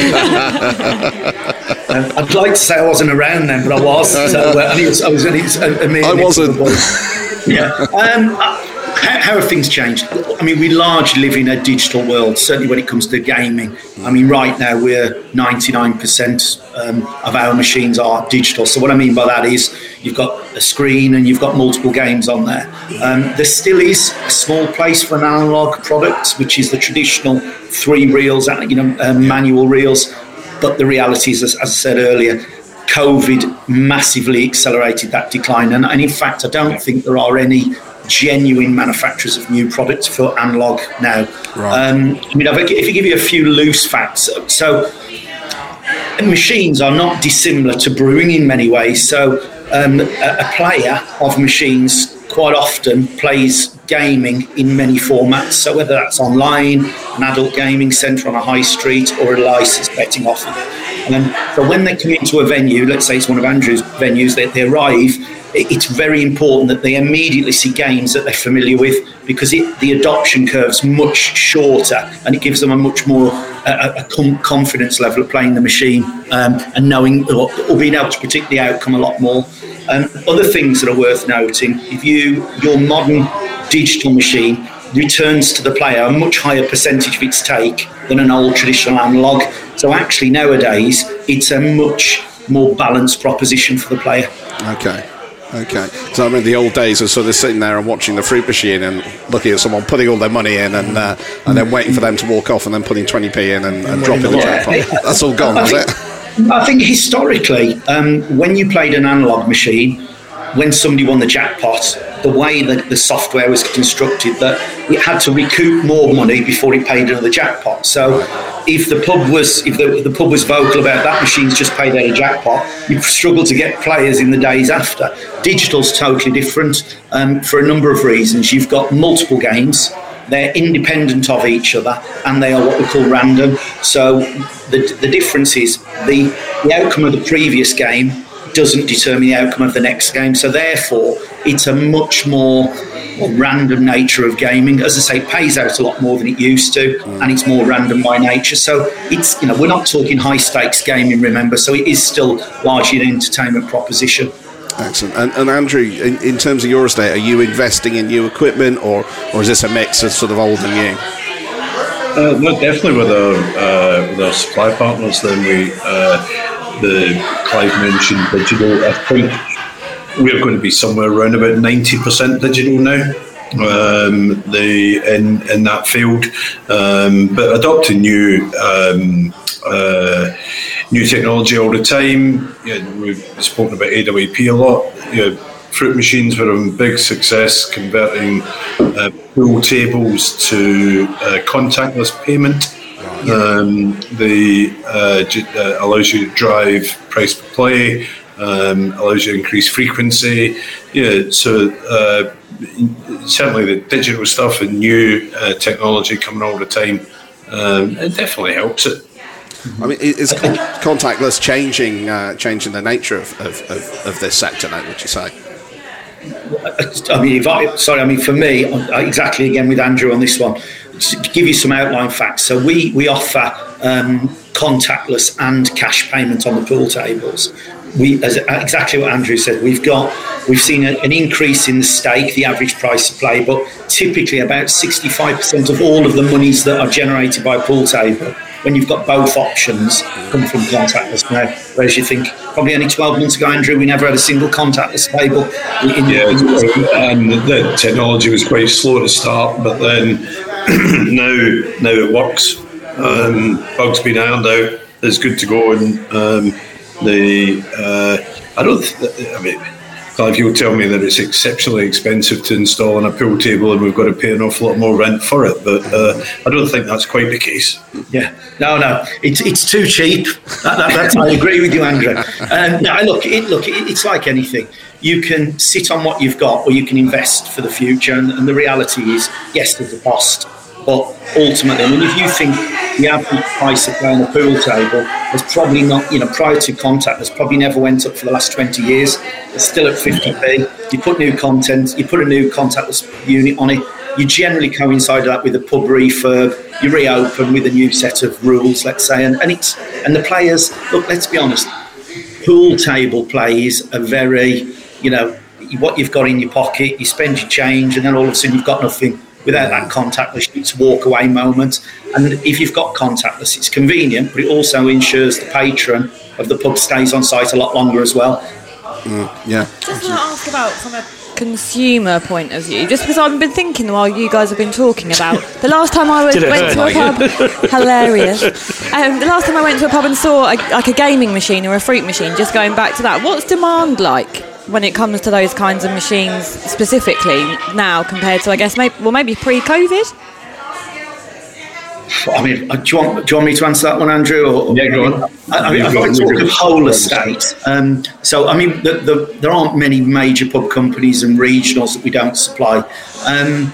um, I'd like to say I wasn't around then, but I was. So uh, I, mean, I was. A, a mere I wasn't. Yeah. Um, uh, how, how have things changed? I mean, we largely live in a digital world, certainly when it comes to gaming. I mean, right now we're ninety-nine percent um, of our machines are digital. So what I mean by that is you've got a screen and you've got multiple games on there. Um, there still is a small place for an analog product, which is the traditional three reels, you know, um, manual reels. But the reality is, as, as I said earlier, COVID massively accelerated that decline. And, and in fact, I don't think there are any genuine manufacturers of new products for analog now. Right. Um, I mean, if I give you a few loose facts, so machines are not dissimilar to brewing in many ways. So um, a, a player of machines quite often plays gaming in many formats. So whether that's online, an adult gaming centre on a high street, or a licensed betting offer. And so when they come into a venue, let's say it's one of Andrew's venues, they, they arrive, it's very important that they immediately see games that they're familiar with, because it, the adoption curve's much shorter, and it gives them a much more uh, a com- confidence level of playing the machine, um, and knowing or, or being able to predict the outcome a lot more. Um, other things that are worth noting: if you your modern digital machine returns to the player a much higher percentage of its take than an old traditional analog. So actually nowadays it's a much more balanced proposition for the player. Okay. Okay, so I remember the old days of sort of sitting there and watching the fruit machine and looking at someone putting all their money in and uh, and then waiting for them to walk off and then putting twenty p in and, and dropping the jackpot. That's all gone, is it? I think historically, um, when you played an analog machine, when somebody won the jackpot, the way that the software was constructed, that it had to recoup more money before it paid another jackpot. So if the pub was if the, the pub was vocal about that machine's just paid out a jackpot, you struggle to get players in the days after. Digital's totally different um, for a number of reasons. You've got multiple games. They're independent of each other, and they are what we call random. So the the difference is the, the outcome of the previous game doesn't determine the outcome of the next game. So therefore, it's a much more random nature of gaming. As I say, it pays out a lot more than it used to, mm. and it's more random by nature. So it's, you know, we're not talking high stakes gaming, remember, so it is still largely an entertainment proposition. Excellent. And, and Andrew, in, in terms of your estate, are you investing in new equipment, or, or is this a mix of sort of old and new? Uh, no, definitely with our, uh, with our supply partners, then we, uh, the Clive mentioned digital. I think we're going to be somewhere around about ninety percent digital now. Um, the in in that field, um, but adopting new um, uh, new technology all the time. Yeah, we've spoken about A W P a lot. You know, fruit machines were a big success, converting uh, pool tables to uh, contactless payment. Um, the uh, j- uh, allows you to drive price per play, um, allows you to increase frequency. Yeah, so uh, certainly the digital stuff and new uh, technology coming all the time, um, it definitely helps it. I mean, is con- contactless changing uh, changing the nature of, of, of, of this sector now, would you say? I mean, if I, sorry, I mean, for me, exactly again with Andrew on this one, to give you some outline facts. So we, we offer um, contactless and cash payment on the pool tables. We, as exactly what Andrew said, we've got we've seen a, an increase in the stake, the average price of play, but typically about sixty-five percent of all of the monies that are generated by a pool table, when you've got both options, come from contactless now. Whereas you think probably only twelve months ago, Andrew, we never had a single contactless table. In yeah, the, and the technology was quite slow to start, but then now now it works. Um, bugs been ironed out. It's good to go, and um, the uh, I don't. Th- I mean, Clive, you'll tell me that it's exceptionally expensive to install on a pool table, and we've got to pay an awful lot more rent for it. But uh, I don't think that's quite the case. Yeah, no, no, it's it's too cheap. That, that, that's, I agree with you, Andrew. Um, no, look, it, look, it, it's like anything. You can sit on what you've got, or you can invest for the future. And, and the reality is, yes, there's a cost, but ultimately, I mean, if you think the average price of playing a pool table has probably not, you know, prior to contactless, probably never went up for the last twenty years. It's still at fifty p. You put new content, you put a new contactless unit on it. You generally coincide that with a pub refurb. You reopen with a new set of rules, let's say, and, and it's and the players. Look, let's be honest. Pool table play is a very, you know, what you've got in your pocket. You spend your change, and then all of a sudden you've got nothing. Without that contactless, it's a walk away moment. And if you've got contactless, it's convenient, but it also ensures the patron of the pub stays on site a lot longer as well. Mm, yeah. Just want to ask about from a consumer point of view, just because I've been thinking while you guys have been talking about the last time I was, went to a pub, hilarious. Um, the last time I went to a pub and saw a, like a gaming machine or a fruit machine, just going back to that, what's demand like when it comes to those kinds of machines specifically now compared to, I guess, maybe, well, maybe pre-COVID? I mean, do you, want, do you want me to answer that one, Andrew? Or, yeah, go on. I, I mean, I've got to talk of whole estate. Um, so, I mean, the, the, there aren't many major pub companies and regionals that we don't supply. Um,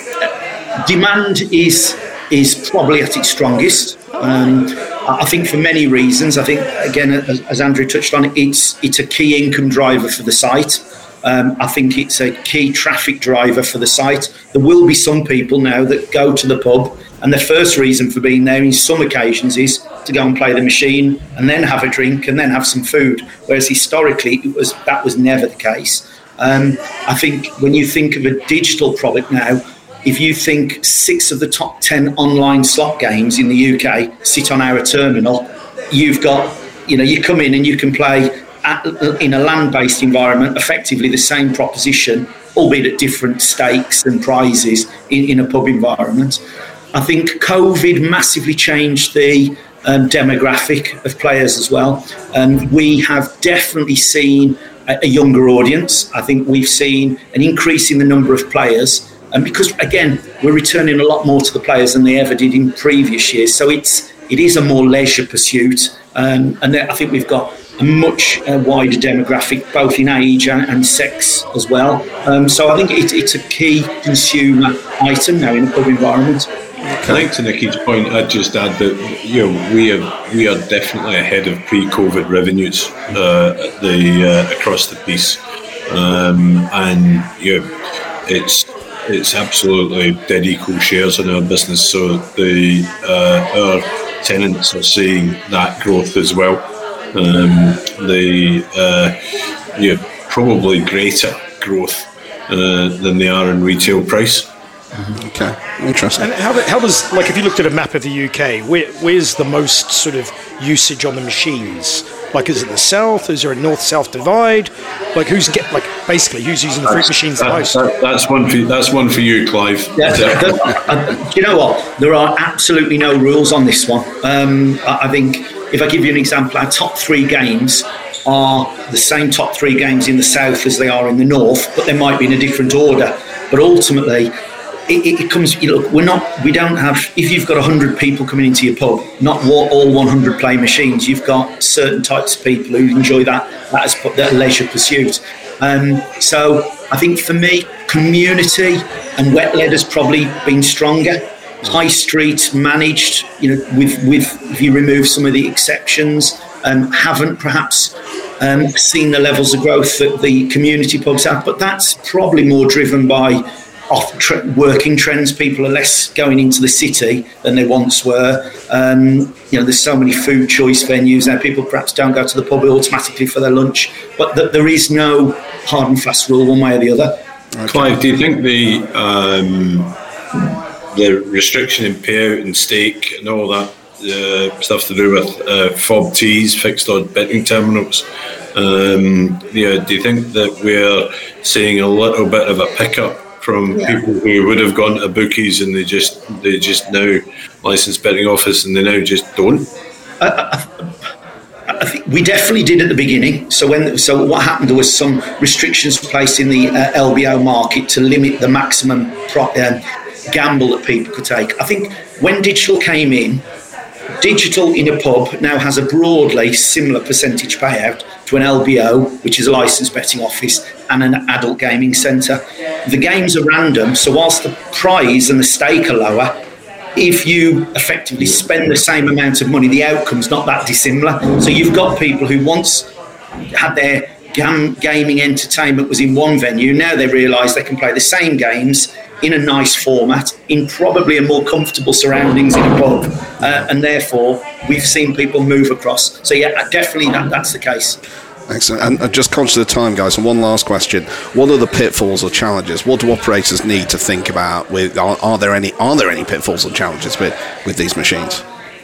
demand is is probably at its strongest. Um, I think for many reasons. I think, again, as, as Andrew touched on, it's it's a key income driver for the site. Um, I think it's a key traffic driver for the site. There will be some people now that go to the pub and the first reason for being there in some occasions is to go and play the machine and then have a drink and then have some food, whereas historically it was that was never the case. Um, I think when you think of a digital product now, if you think six of the top ten online slot games in the U K sit on our terminal, you've got, you know, you come in and you can play At, in a land-based environment, effectively the same proposition, albeit at different stakes and prizes in, in a pub environment. I think COVID massively changed the um, demographic of players as well. Um, we have definitely seen a, a younger audience. I think we've seen an increase in the number of players, and because again we're returning a lot more to the players than they ever did in previous years. So it's it is a more leisure pursuit, um, and I think we've got a much uh, wider demographic, both in age and, and sex as well. Um, so I think it, it's a key consumer item now in a pub environment. I think to Nicky's point, I'd just add that you know we are we are definitely ahead of pre-COVID revenues uh, at the uh, across the piece, um, and you know it's it's absolutely dead equal shares in our business. So the uh, our tenants are seeing that growth as well. Um, the uh, yeah, probably greater growth uh, than they are in retail price. Mm-hmm. Okay, interesting. And how, how does, like, if you looked at a map of the U K, where, where's the most sort of usage on the machines? Like, is it the south? Is there a north-south divide? Like, who's get like basically who's using the fruit machines the most? That, that's one for that's one for you, Clive. Yeah, the, uh, do you know what? There are absolutely no rules on this one. Um, I, I think if I give you an example, our top three games are the same top three games in the south as they are in the north, but they might be in a different order. But ultimately, it, it comes. You look, we're not. We don't have. If you've got a hundred people coming into your pub, not all one hundred play machines. You've got certain types of people who enjoy that that as that leisure pursuit. Um, so I think for me, community and wet led has probably been stronger. High street managed, you know, with with if you remove some of the exceptions, um, haven't perhaps um, seen the levels of growth that the community pubs have. But that's probably more driven by off tre- working trends. People are less going into the city than they once were. Um, you know, there's so many food choice venues now. People perhaps don't go to the pub automatically for their lunch. But th- there is no hard and fast rule one way or the other. Okay. Clive, do you think the um, the restriction in payout and stake and all that uh, stuff to do with uh, fob teas, fixed odd betting terminals, um, yeah, do you think that we're seeing a little bit of a pickup from yeah. people who would have gone to bookies and they just they just now licensed betting office and they now just don't? I, I, I think we definitely did at the beginning. So when so what happened, there was some restrictions placed in the uh, L B O market to limit the maximum pro, um, gamble that people could take. I think when digital came in, digital in a pub now has a broadly similar percentage payout to an L B O, which is a licensed betting office, and an adult gaming centre. The games are random, so whilst the prize and the stake are lower, if you effectively spend the same amount of money, the outcome's not that dissimilar. So you've got people who once had their gam- gaming entertainment was in one venue, now they realise they can play the same games in a nice format, in probably a more comfortable surroundings in a pub, uh, and therefore we've seen people move across. So yeah, definitely that, that's the case. Excellent. And uh, just conscious of the time, guys, and one last question: what are the pitfalls or challenges? What do operators need to think about? With are, are there any are there any pitfalls or challenges with, with these machines?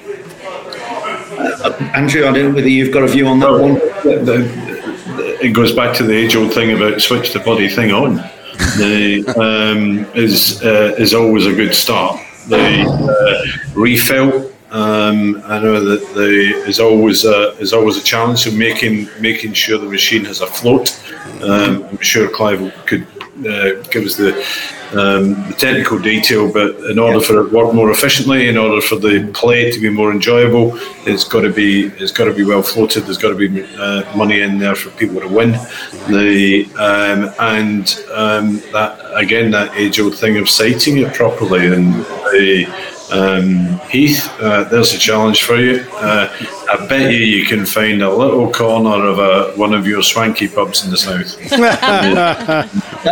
Uh, Andrew, I don't know whether you've got a view on that oh, one. The, the, it goes back to the age-old thing about switch the bloody thing on. The um, is uh, is always a good start. The uh, refill, um, I know that the is always a, is always a challenge. So making making sure the machine has a float. Um, I'm sure Clive could uh, give us the um, the technical detail, but in order for it to work more efficiently, in order for the play to be more enjoyable, it's got to be it's got to be well floated. There's got to be uh, money in there for people to win. The um, and um, that again, that age-old thing of sighting it properly. And the um, Heath, uh, there's a challenge for you. Uh, I bet you you can find a little corner of a, one of your swanky pubs in the south. uh,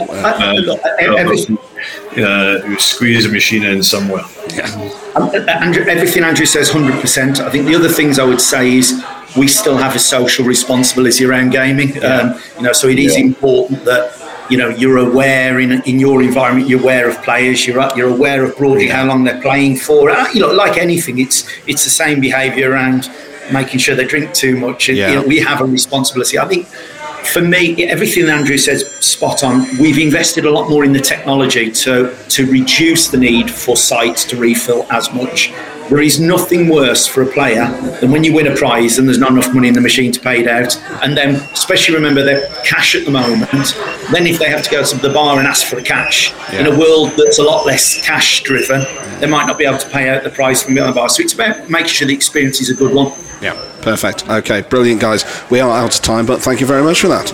uh, squeeze a machine in somewhere. Yeah. Um, Andrew, everything Andrew says, one hundred percent. I think the other things I would say is we still have a social responsibility around gaming. Yeah. Um, you know, so it is yeah. important that, you know, you're aware in in your environment, you're aware of players, you're you're aware of broadly how long they're playing for. Uh, you know, like anything, it's it's the same behaviour around making sure they drink too much. And, yeah. you know, we have a responsibility. I think for me, everything Andrew says, spot on. We've invested a lot more in the technology to to reduce the need for sites to refill as much. There is nothing worse for a player than when you win a prize and there's not enough money in the machine to pay it out. And then, especially remember, they're cash at the moment. Then if they have to go to the bar and ask for the cash, yeah. in a world that's a lot less cash driven, they might not be able to pay out the prize from the bar. So it's about making sure the experience is a good one. Yeah, perfect. Okay, brilliant, guys. We are out of time, but thank you very much for that.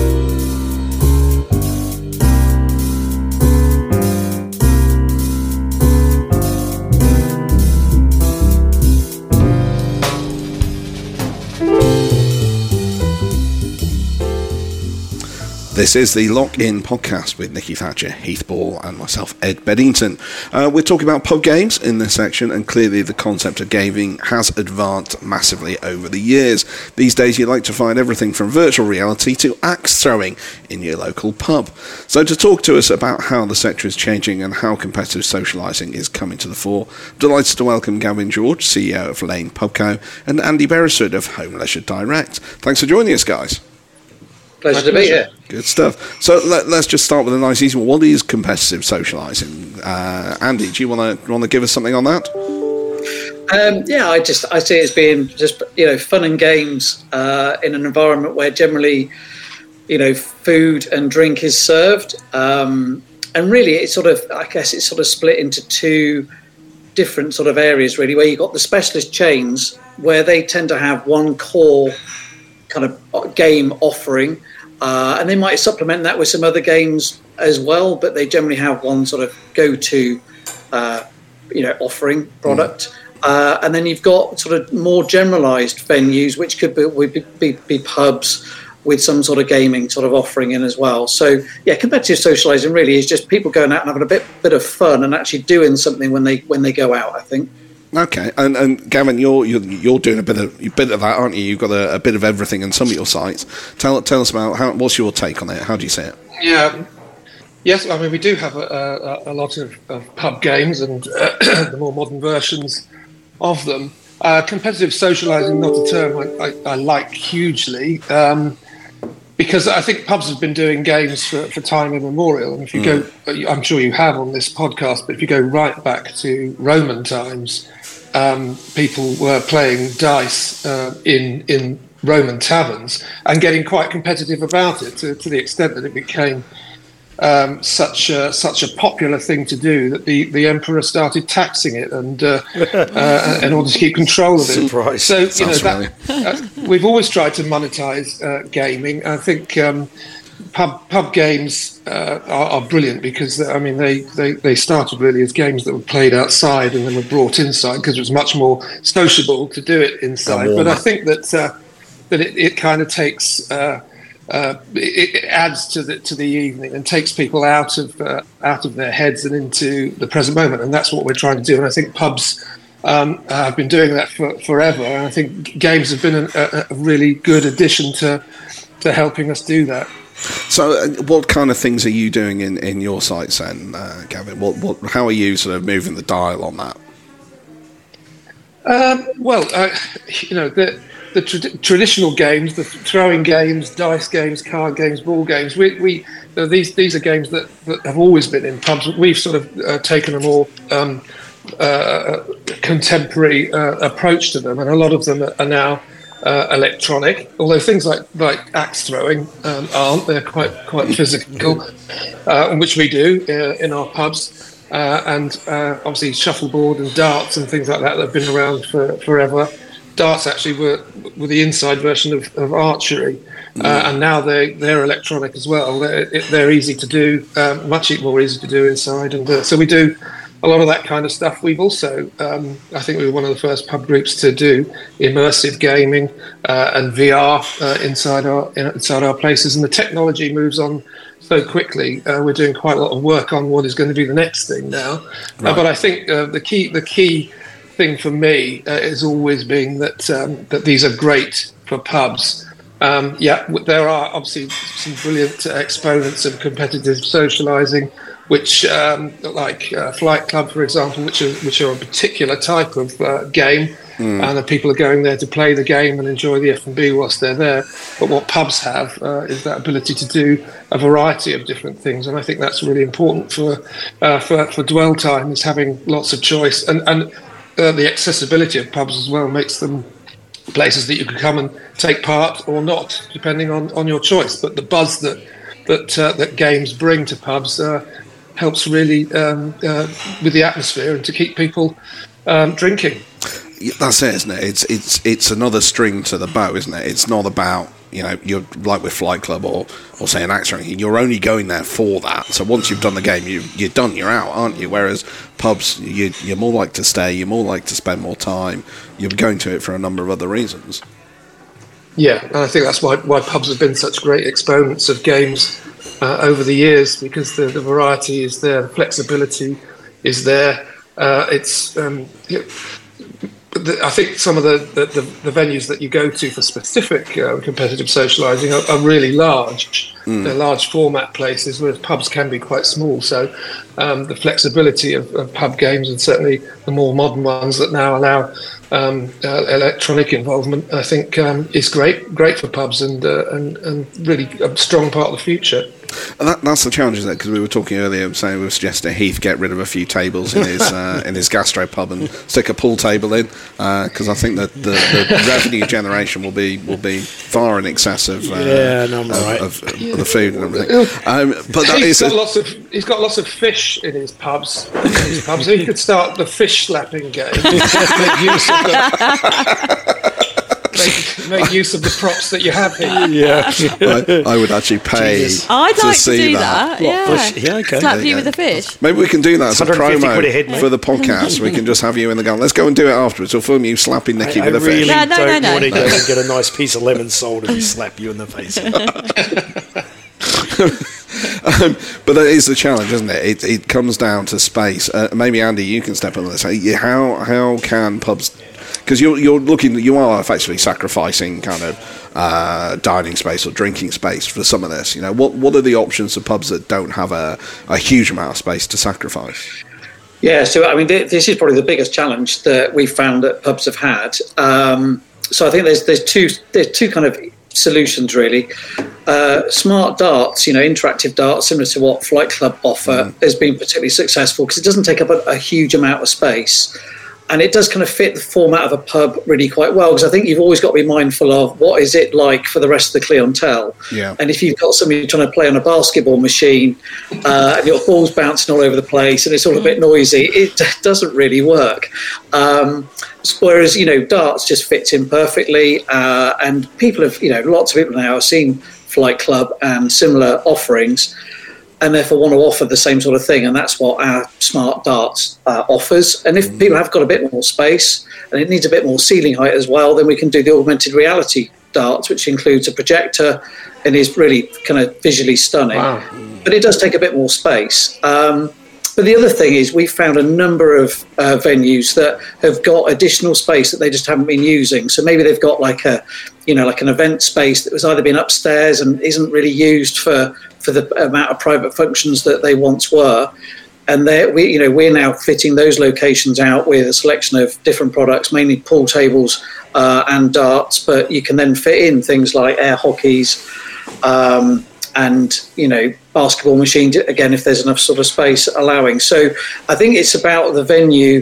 This is the Lock-In podcast with Nicky Thatcher, Heath Ball and myself, Ed Beddington. Uh, we're talking about pub games in this section, and clearly the concept of gaming has advanced massively over the years. These days you like to find everything from virtual reality to axe throwing in your local pub. So to talk to us about how the sector is changing and how competitive socialising is coming to the fore, I'm delighted to welcome Gavin George, C E O of Lane Pubco, and Andy Beresford of Home Leisure Direct. Thanks for joining us, guys. Pleasure to be here. Good stuff. So let, let's just start with a nice easy one. What is competitive socialising? Uh, Andy, do you want to want to give us something on that? Um, yeah, I just I see it as being just you know fun and games uh, in an environment where generally you know food and drink is served, um, and really it's sort of I guess it's sort of split into two different sort of areas really, where you've got the specialist chains where they tend to have one core kind of game offering, uh, and they might supplement that with some other games as well, but they generally have one sort of go-to uh, you know offering product. Mm. Uh, and then you've got sort of more generalised venues, which could be, be, be, be pubs with some sort of gaming sort of offering in as well. So yeah, competitive socialising really is just people going out and having a bit bit of fun and actually doing something when they when they go out, I think. Okay, and, and Gavin, you're, you're you're doing a bit of a bit of that, aren't you? You've got a, a bit of everything in some of your sites. Tell tell us about how. What's your take on it? How do you see it? Yeah, yes. I mean, we do have a, a, a lot of, of pub games and uh, the more modern versions of them. Uh, competitive socialising, not a term I, I, I like hugely, um, because I think pubs have been doing games for, for time immemorial. And if you mm. go, I'm sure you have on this podcast, but if you go right back to Roman times. Um, people were playing dice uh, in in Roman taverns and getting quite competitive about it to, to the extent that it became um, such a, such a popular thing to do that the, the emperor started taxing it and uh, uh, in order to keep control of it. Surprise. So you know that, uh, we've always tried to monetize uh, gaming. I think. Um, Pub pub games uh, are, are brilliant because I mean they, they, they started really as games that were played outside and then were brought inside because it was much more sociable to do it inside. But I think that uh, that it, it kind of takes uh, uh, it, it adds to the to the evening and takes people out of uh, out of their heads and into the present moment, and that's what we're trying to do. And I think pubs um, have been doing that for, forever, and I think games have been a, a really good addition to to helping us do that. So, uh, what kind of things are you doing in, in your sites then, uh, Gavin? What, what, how are you sort of moving the dial on that? Um, well, uh, you know, the the tra- traditional games, the throwing games, dice games, card games, ball games. We, we uh, these these are games that, that have always been in pubs. We've sort of uh, taken a more um, uh, contemporary uh, approach to them, and a lot of them are now uh, electronic, although things like, like axe throwing um, aren't. They're quite quite physical, uh, which we do uh, in our pubs. Uh, and uh, obviously shuffleboard and darts and things like that that have been around for forever. Darts actually were, were the inside version of, of archery, uh, and now they, they're electronic as well. They're, they're easy to do, um, much more easy to do inside. And uh, so we do a lot of that kind of stuff. We've also, um, I think we were one of the first pub groups to do immersive gaming uh, and V R uh, inside our inside our places. And the technology moves on so quickly. Uh, we're doing quite a lot of work on what is going to be the next thing now. Right. Uh, but I think uh, the key the key thing for me uh, has always been that um, that these are great for pubs. Um, yeah, there are obviously some brilliant exponents of competitive socialising, which, um, like uh, Flight Club, for example, which are which are a particular type of uh, game, mm. and the people are going there to play the game and enjoy the F and B whilst they're there. But what pubs have uh, is that ability to do a variety of different things, and I think that's really important for uh, for, for dwell time, is having lots of choice, and and uh, the accessibility of pubs as well makes them places that you can come and take part or not, depending on, on your choice. But the buzz that that uh, that games bring to pubs uh, helps really um, uh, with the atmosphere and to keep people um, drinking. That's it, isn't it? It's it's it's another string to the bow, isn't it? It's not about, you know, you're like with Flight Club or or say an axe throwing. You're only going there for that. So once you've done the game, you you're done. You're out, aren't you? Whereas pubs, you you're more like to stay. You're more like to spend more time. You're going to it for a number of other reasons. Yeah, and I think that's why why pubs have been such great exponents of games uh, over the years, because the, the variety is there, the flexibility is there. Uh, it's um, you know, the, I think some of the, the, the, the venues that you go to for specific uh, competitive socialising are, are really large. Mm. They're large format places, whereas pubs can be quite small. So um, the flexibility of, of pub games, and certainly the more modern ones that now allow um, uh, electronic involvement, I think um, is great, great for pubs, and, uh, and and really a strong part of the future. And that, that's the challenge, isn't it? Because we were talking earlier, saying we were suggesting Heath get rid of a few tables in his uh, in his gastro pub and stick a pool table in, because uh, I think that the, the revenue generation will be will be far in excess of uh, yeah, no, I'm of, right. of, of, of the food and everything. Um, but that he's is got a, lots of he's got lots of fish in his pubs. In his pubs, so he could start the fish slapping game. Make use of the, Make, make use of the props that you have here. Yeah, I, I would actually pay. Jesus. I'd to like to see do that. that. Yeah, Bush, yeah, okay. slap Yeah, you yeah. with a fish. Maybe we can do that as a one hundred fifty quid a head, promo mate. for the podcast. We can just have you in the gun. Let's go and do it afterwards. We'll film you slapping Nicky I, with I a really fish. No, no, don't no, no. want to go and get a nice piece of lemon salt and slap you in the face. Um, but that is the challenge, isn't it? It, it comes down to space. Uh, maybe Andy, you can step in on this. How how can pubs? Because you're you're looking, you are effectively sacrificing kind of uh, dining space or drinking space for some of this. You know, what what are the options for pubs that don't have a, a huge amount of space to sacrifice? Yeah, so I mean, th- this is probably the biggest challenge that we've found that pubs have had. Um, so I think there's there's two there's two kind of solutions really. Uh, smart darts, you know, interactive darts, similar to what Flight Club offer, mm. has been particularly successful because it doesn't take up a, a huge amount of space. And it does kind of fit the format of a pub really quite well, because I think you've always got to be mindful of what is it like for the rest of the clientele. Yeah. And if you've got somebody trying to play on a basketball machine uh, and your ball's bouncing all over the place and it's all a bit noisy, it d- doesn't really work. Um, whereas, you know, darts just fits in perfectly. Uh, and people have, you know, lots of people now have seen Flight Club and similar offerings, and therefore want to offer the same sort of thing, and that's what our smart darts uh, offers. And if mm. people have got a bit more space and it needs a bit more ceiling height as well, then we can do the augmented reality darts, which includes a projector and is really kind of visually stunning. Wow. But it does take a bit more space. Um, but the other thing is we've found a number of uh, venues that have got additional space that they just haven't been using. So maybe they've got like a, you know, like an event space that was either been upstairs and isn't really used for for the amount of private functions that they once were. And we, you know, we're now fitting those locations out with a selection of different products, mainly pool tables uh, and darts, but you can then fit in things like air hockeys um, and, you know, basketball machines, again, if there's enough sort of space allowing. So I think it's about the venue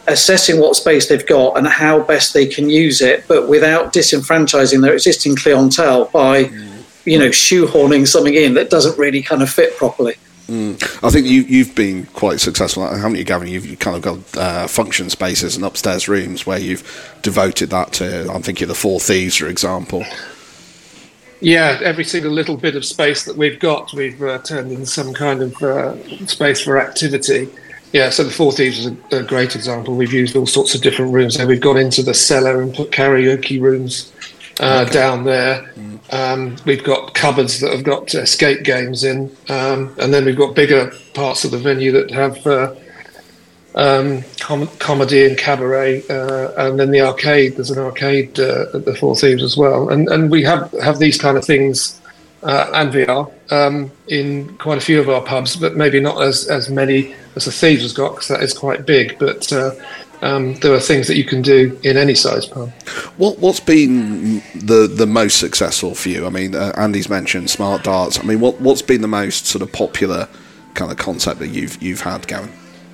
assessing what space they've got and how best they can use it, but without disenfranchising their existing clientele by, you know, shoehorning something in that doesn't really kind of fit properly. Mm. I think you, you've been quite successful, haven't you, Gavin? You've, you've kind of got uh, function spaces and upstairs rooms where you've devoted that to, I'm thinking of the Four Thieves, for example. Yeah, every single little bit of space that we've got, we've uh, turned into some kind of uh, space for activity. Yeah, so the Four Thieves is a, a great example. We've used all sorts of different rooms there. We've gone into the cellar and put karaoke rooms uh, okay. down there. Mm. Um, we've got cupboards that have got escape games in, um, and then we've got bigger parts of the venue that have uh, um, com- comedy and cabaret, uh, and then the arcade. There's an arcade uh, at the Four Thieves as well, and and we have have these kind of things uh, and V R um, in quite a few of our pubs, but maybe not as as many as the Thieves has got, because that is quite big. But uh, um, there are things that you can do in any size pub. What what's been the the most successful for you? I mean, uh, Andy's mentioned smart darts. I mean, what what's been the most sort of popular kind of concept that you've you've had, Gavin?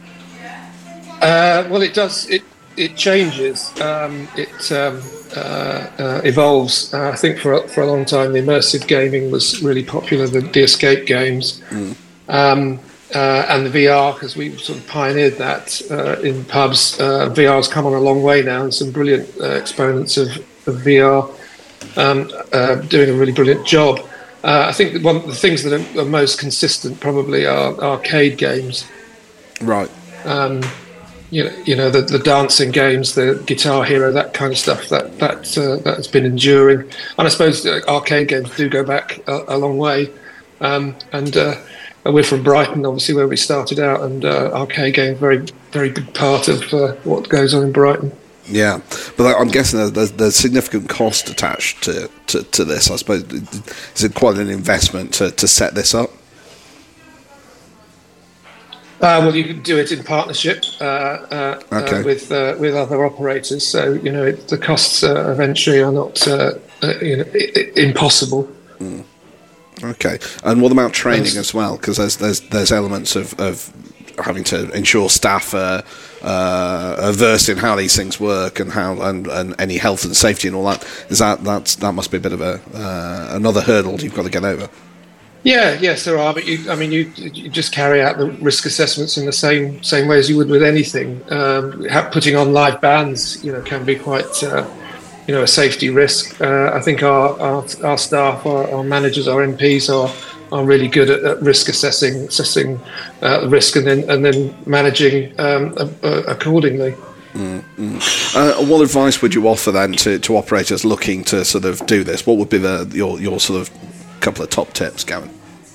Uh, well, it does. It it changes. Um, it um, uh, uh, evolves. Uh, I think for for a long time, the immersive gaming was really popular. The, the escape games, mm. um, uh, and the V R, because we sort of pioneered that uh, in pubs. Uh, V R's come on a long way now, and some brilliant uh, exponents of, of V R um, uh, doing a really brilliant job. Uh, I think one of the things that are, are most consistent probably are arcade games. Right. Um, You know, you know the, the dancing games, the Guitar Hero, that kind of stuff. That that uh, that has been enduring, and I suppose uh, arcade games do go back a, a long way. Um, and uh, we're from Brighton, obviously, where we started out, and uh, arcade games very very big part of uh, what goes on in Brighton. Yeah, but I'm guessing there's, there's significant cost attached to, to, to this. I suppose is it quite an investment to, to set this up? Uh, well, you can do it in partnership uh, uh, okay. uh, with uh, with other operators. So you know it, the costs uh, eventually are not uh, uh, you know I- I- impossible. Mm. Okay, and what about training as well? Because there's there's there's elements of, of having to ensure staff are, uh, are versed in how these things work and how and, and any health and safety and all that. Is that that's that must be a bit of a uh, another hurdle you've got to get over. Yeah, yes, there are. But you, I mean, you, you just carry out the risk assessments in the same same way as you would with anything. Um, putting on live bands, you know, can be quite, uh, you know, a safety risk. Uh, I think our our, our staff, our, our managers, our M Ps are are really good at, at risk assessing, assessing uh, the risk, and then and then managing um, uh, accordingly. Mm-hmm. Uh, what advice would you offer then to, to operators looking to sort of do this? What would be the your your sort of couple of top tips, Gavin?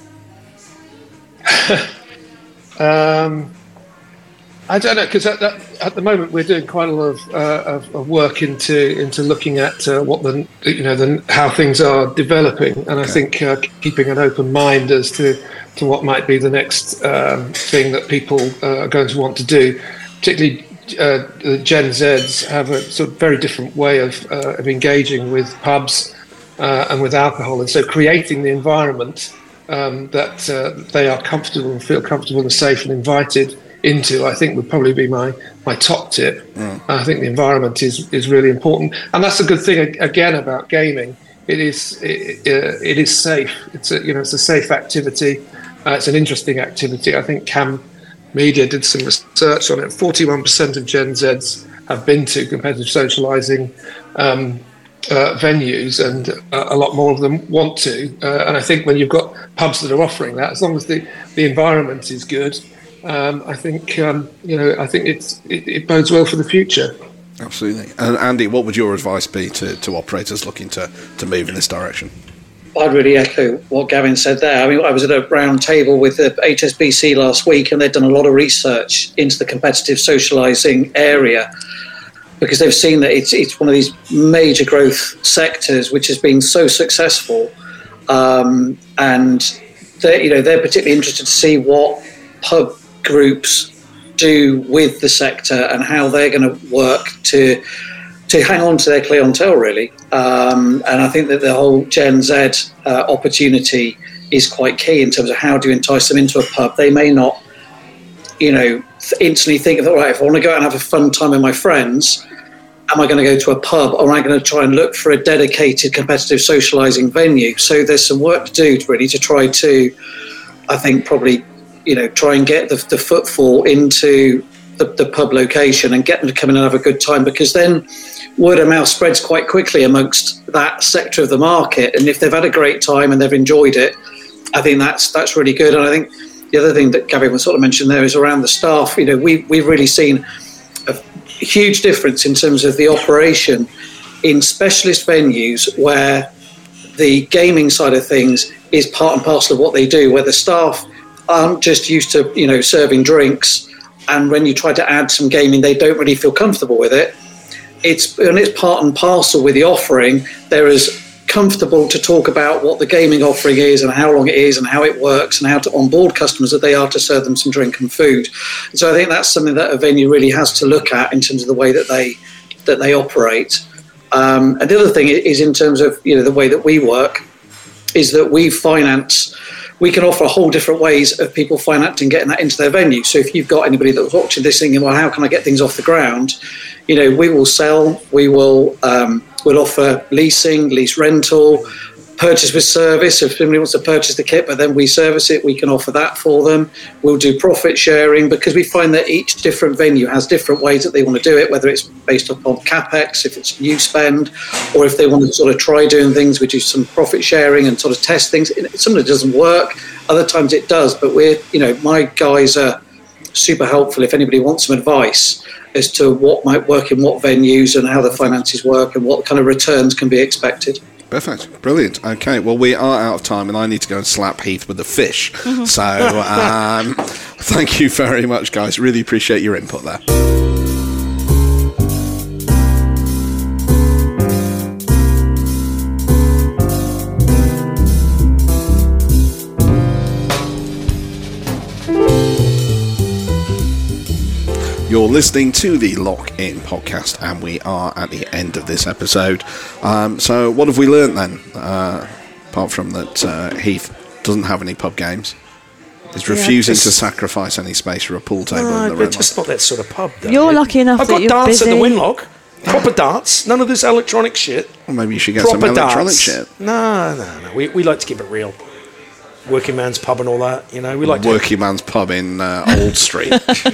um, I don't know, because at, at the moment we're doing quite a lot of, uh, of, of work into into looking at uh, what the you know the, how things are developing, and okay. I think uh, keeping an open mind as to, to what might be the next um, thing that people uh, are going to want to do. Particularly, uh, the Gen Zs have a sort of very different way of uh, of engaging with pubs. Uh, and with alcohol, and so creating the environment um, that uh, they are comfortable and feel comfortable and safe and invited into, I think would probably be my, my top tip. Mm. I think the environment is, is really important, and that's a good thing again about gaming. It is it, uh, it is safe. It's a you know it's a safe activity. Uh, it's an interesting activity. I think Cam Media did some research on it. forty-one percent of Gen Zs have been to competitive socialising Um, Uh, venues, and uh, a lot more of them want to. Uh, and I think when you've got pubs that are offering that, as long as the, the environment is good, um, I think um, you know I think it's it, it bodes well for the future. Absolutely. And Andy, what would your advice be to, to operators looking to, to move in this direction? I'd really echo what Gavin said there. I mean, I was at a round table with the H S B C last week, and they'd done a lot of research into the competitive socialising area, because they've seen that it's it's one of these major growth sectors which has been so successful, um, and they you know they're particularly interested to see what pub groups do with the sector and how they're going to work to to hang on to their clientele, really. Um, and I think that the whole Gen Z uh, opportunity is quite key in terms of how do you entice them into a pub. They may not, you know, instantly think of, right, if I want to go out and have a fun time with my friends, am I going to go to a pub, or am I going to try and look for a dedicated competitive socialising venue? So there's some work to do to really to try to, I think, probably, you know, try and get the, the footfall into the, the pub location and get them to come in and have a good time, because then word of mouth spreads quite quickly amongst that sector of the market. And if they've had a great time and they've enjoyed it, I think that's that's really good. And I think the other thing that Gavin was sort of mentioned there is around the staff. You know, we, we've really seen a huge difference in terms of the operation in specialist venues where the gaming side of things is part and parcel of what they do, where the staff aren't just used to, you know, serving drinks, and when you try to add some gaming, they don't really feel comfortable with it. It's and it's part and parcel with the offering. They're as comfortable to talk about what the gaming offering is and how long it is and how it works and how to onboard customers that they are to serve them some drink and food. And so I think that's something that a venue really has to look at in terms of the way that they that they operate. Um, and the other thing is in terms of, you know, the way that we work is that we finance. We can offer a whole different ways of people financing, getting that into their venue. So if you've got anybody that's watching this thinking, well, how can I get things off the ground? You know, we will sell, we will um, we'll offer leasing, lease rental, purchase with service. If somebody wants to purchase the kit, but then we service it, we can offer that for them. We'll do profit sharing, because we find that each different venue has different ways that they want to do it, whether it's based upon capex, if it's new spend, or if they want to sort of try doing things, we do some profit sharing and sort of test things. Sometimes it doesn't work, other times it does, but we're, you know, my guys are super helpful if anybody wants some advice as to what might work in what venues and how the finances work and what kind of returns can be expected. Perfect. Brilliant. Okay, well, we are out of time and I need to go and slap Heath with the fish. Mm-hmm. So, um, thank you very much, guys. Really appreciate your input there. You're listening to the Lock In podcast, and we are at the end of this episode. Um, so, what have we learnt then? Uh, apart from that, uh, Heath doesn't have any pub games. He's refusing yeah, just, to sacrifice any space for a pool table. No, in the but just not that sort of pub. Though, you're right? lucky enough I've that got you're darts busy. at the Winlock. Proper darts. None of this electronic shit. Well, maybe you should get Proper some electronic darts. shit. No, no, no. We we like to keep it real. Working man's pub and all that, you know. We like working to... man's pub in uh, Old Street.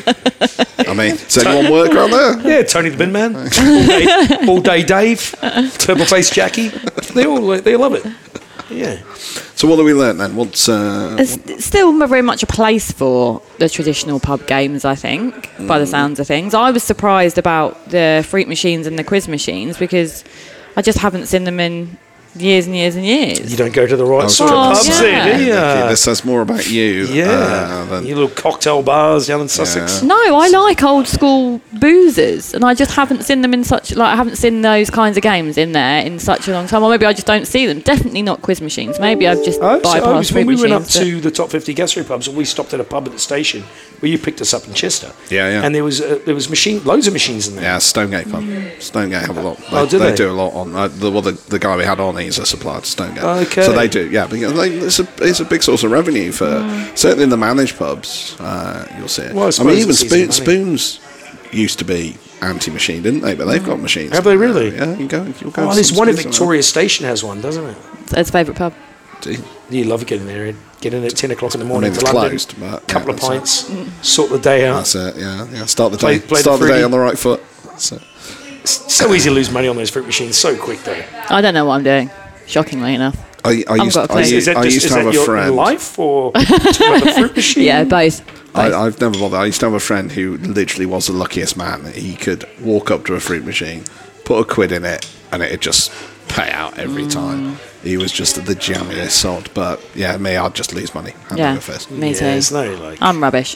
I mean, does anyone work around there? Yeah, Tony the Bin Man, all, day, all day Dave, Turbo Face Jackie. They all they love it. Yeah. So what have we learnt then? What's uh, There's what... still very much a place for the traditional pub games, I think, mm. by the sounds of things. I was surprised about the fruit machines and the quiz machines because I just haven't seen them in years and years and years. You don't go to the right sort oh, of pubs yeah. then, do you? Okay, this says more about you. Yeah. Uh, than... Your little cocktail bars down in Sussex. Yeah. No, I like old school boozers, and I just haven't seen them in such, like, I haven't seen those kinds of games in there in such a long time. Or maybe I just don't see them. Definitely not quiz machines. Maybe I've just oh, bypassed so, oh, fruit when we went up machines, to the top fifty gastro pubs, we stopped at a pub at the station where you picked us up in Chester. Yeah, yeah. And there was uh, there was machine, loads of machines in there. Yeah, Stonegate pub. Stonegate have a lot. They, oh, do they? they do a lot on. Uh, the, well, the, the guy we had on, he's a supplier to Stonegate. Okay. So they do, yeah. Because they, it's a it's a big source of revenue for mm. certainly in the managed pubs. Uh, you'll see it. Well, I, I mean, even Spoon, Spoons used to be anti-machine, didn't they? But they've got machines. Have they really? Uh, yeah, you go. You'll go oh, there's one at Victoria Station has one, doesn't it? It's favourite pub. Do you? You love getting there. Get in at ten o'clock in the morning. I mean, it's to London, closed, but couple yeah, of pints, it. sort the day out. That's it. Yeah, yeah. Start the play, day. Play Start the, the day on the right foot. So. It's so easy to lose money on those fruit machines. So quick though. I don't know what I'm doing. Shockingly enough. I, I used, I used, is that I just, used is to have that a your friend. life or the fruit machine? Yeah, both. both. I, I've never bothered. I used to have a friend who literally was the luckiest man. He could walk up to a fruit machine, put a quid in it, and it'd just pay out every mm. time. He was just the jammiest sod. But yeah, me, I'd just lose money. Yeah, first. me too. Yeah, it's no, like... I'm rubbish.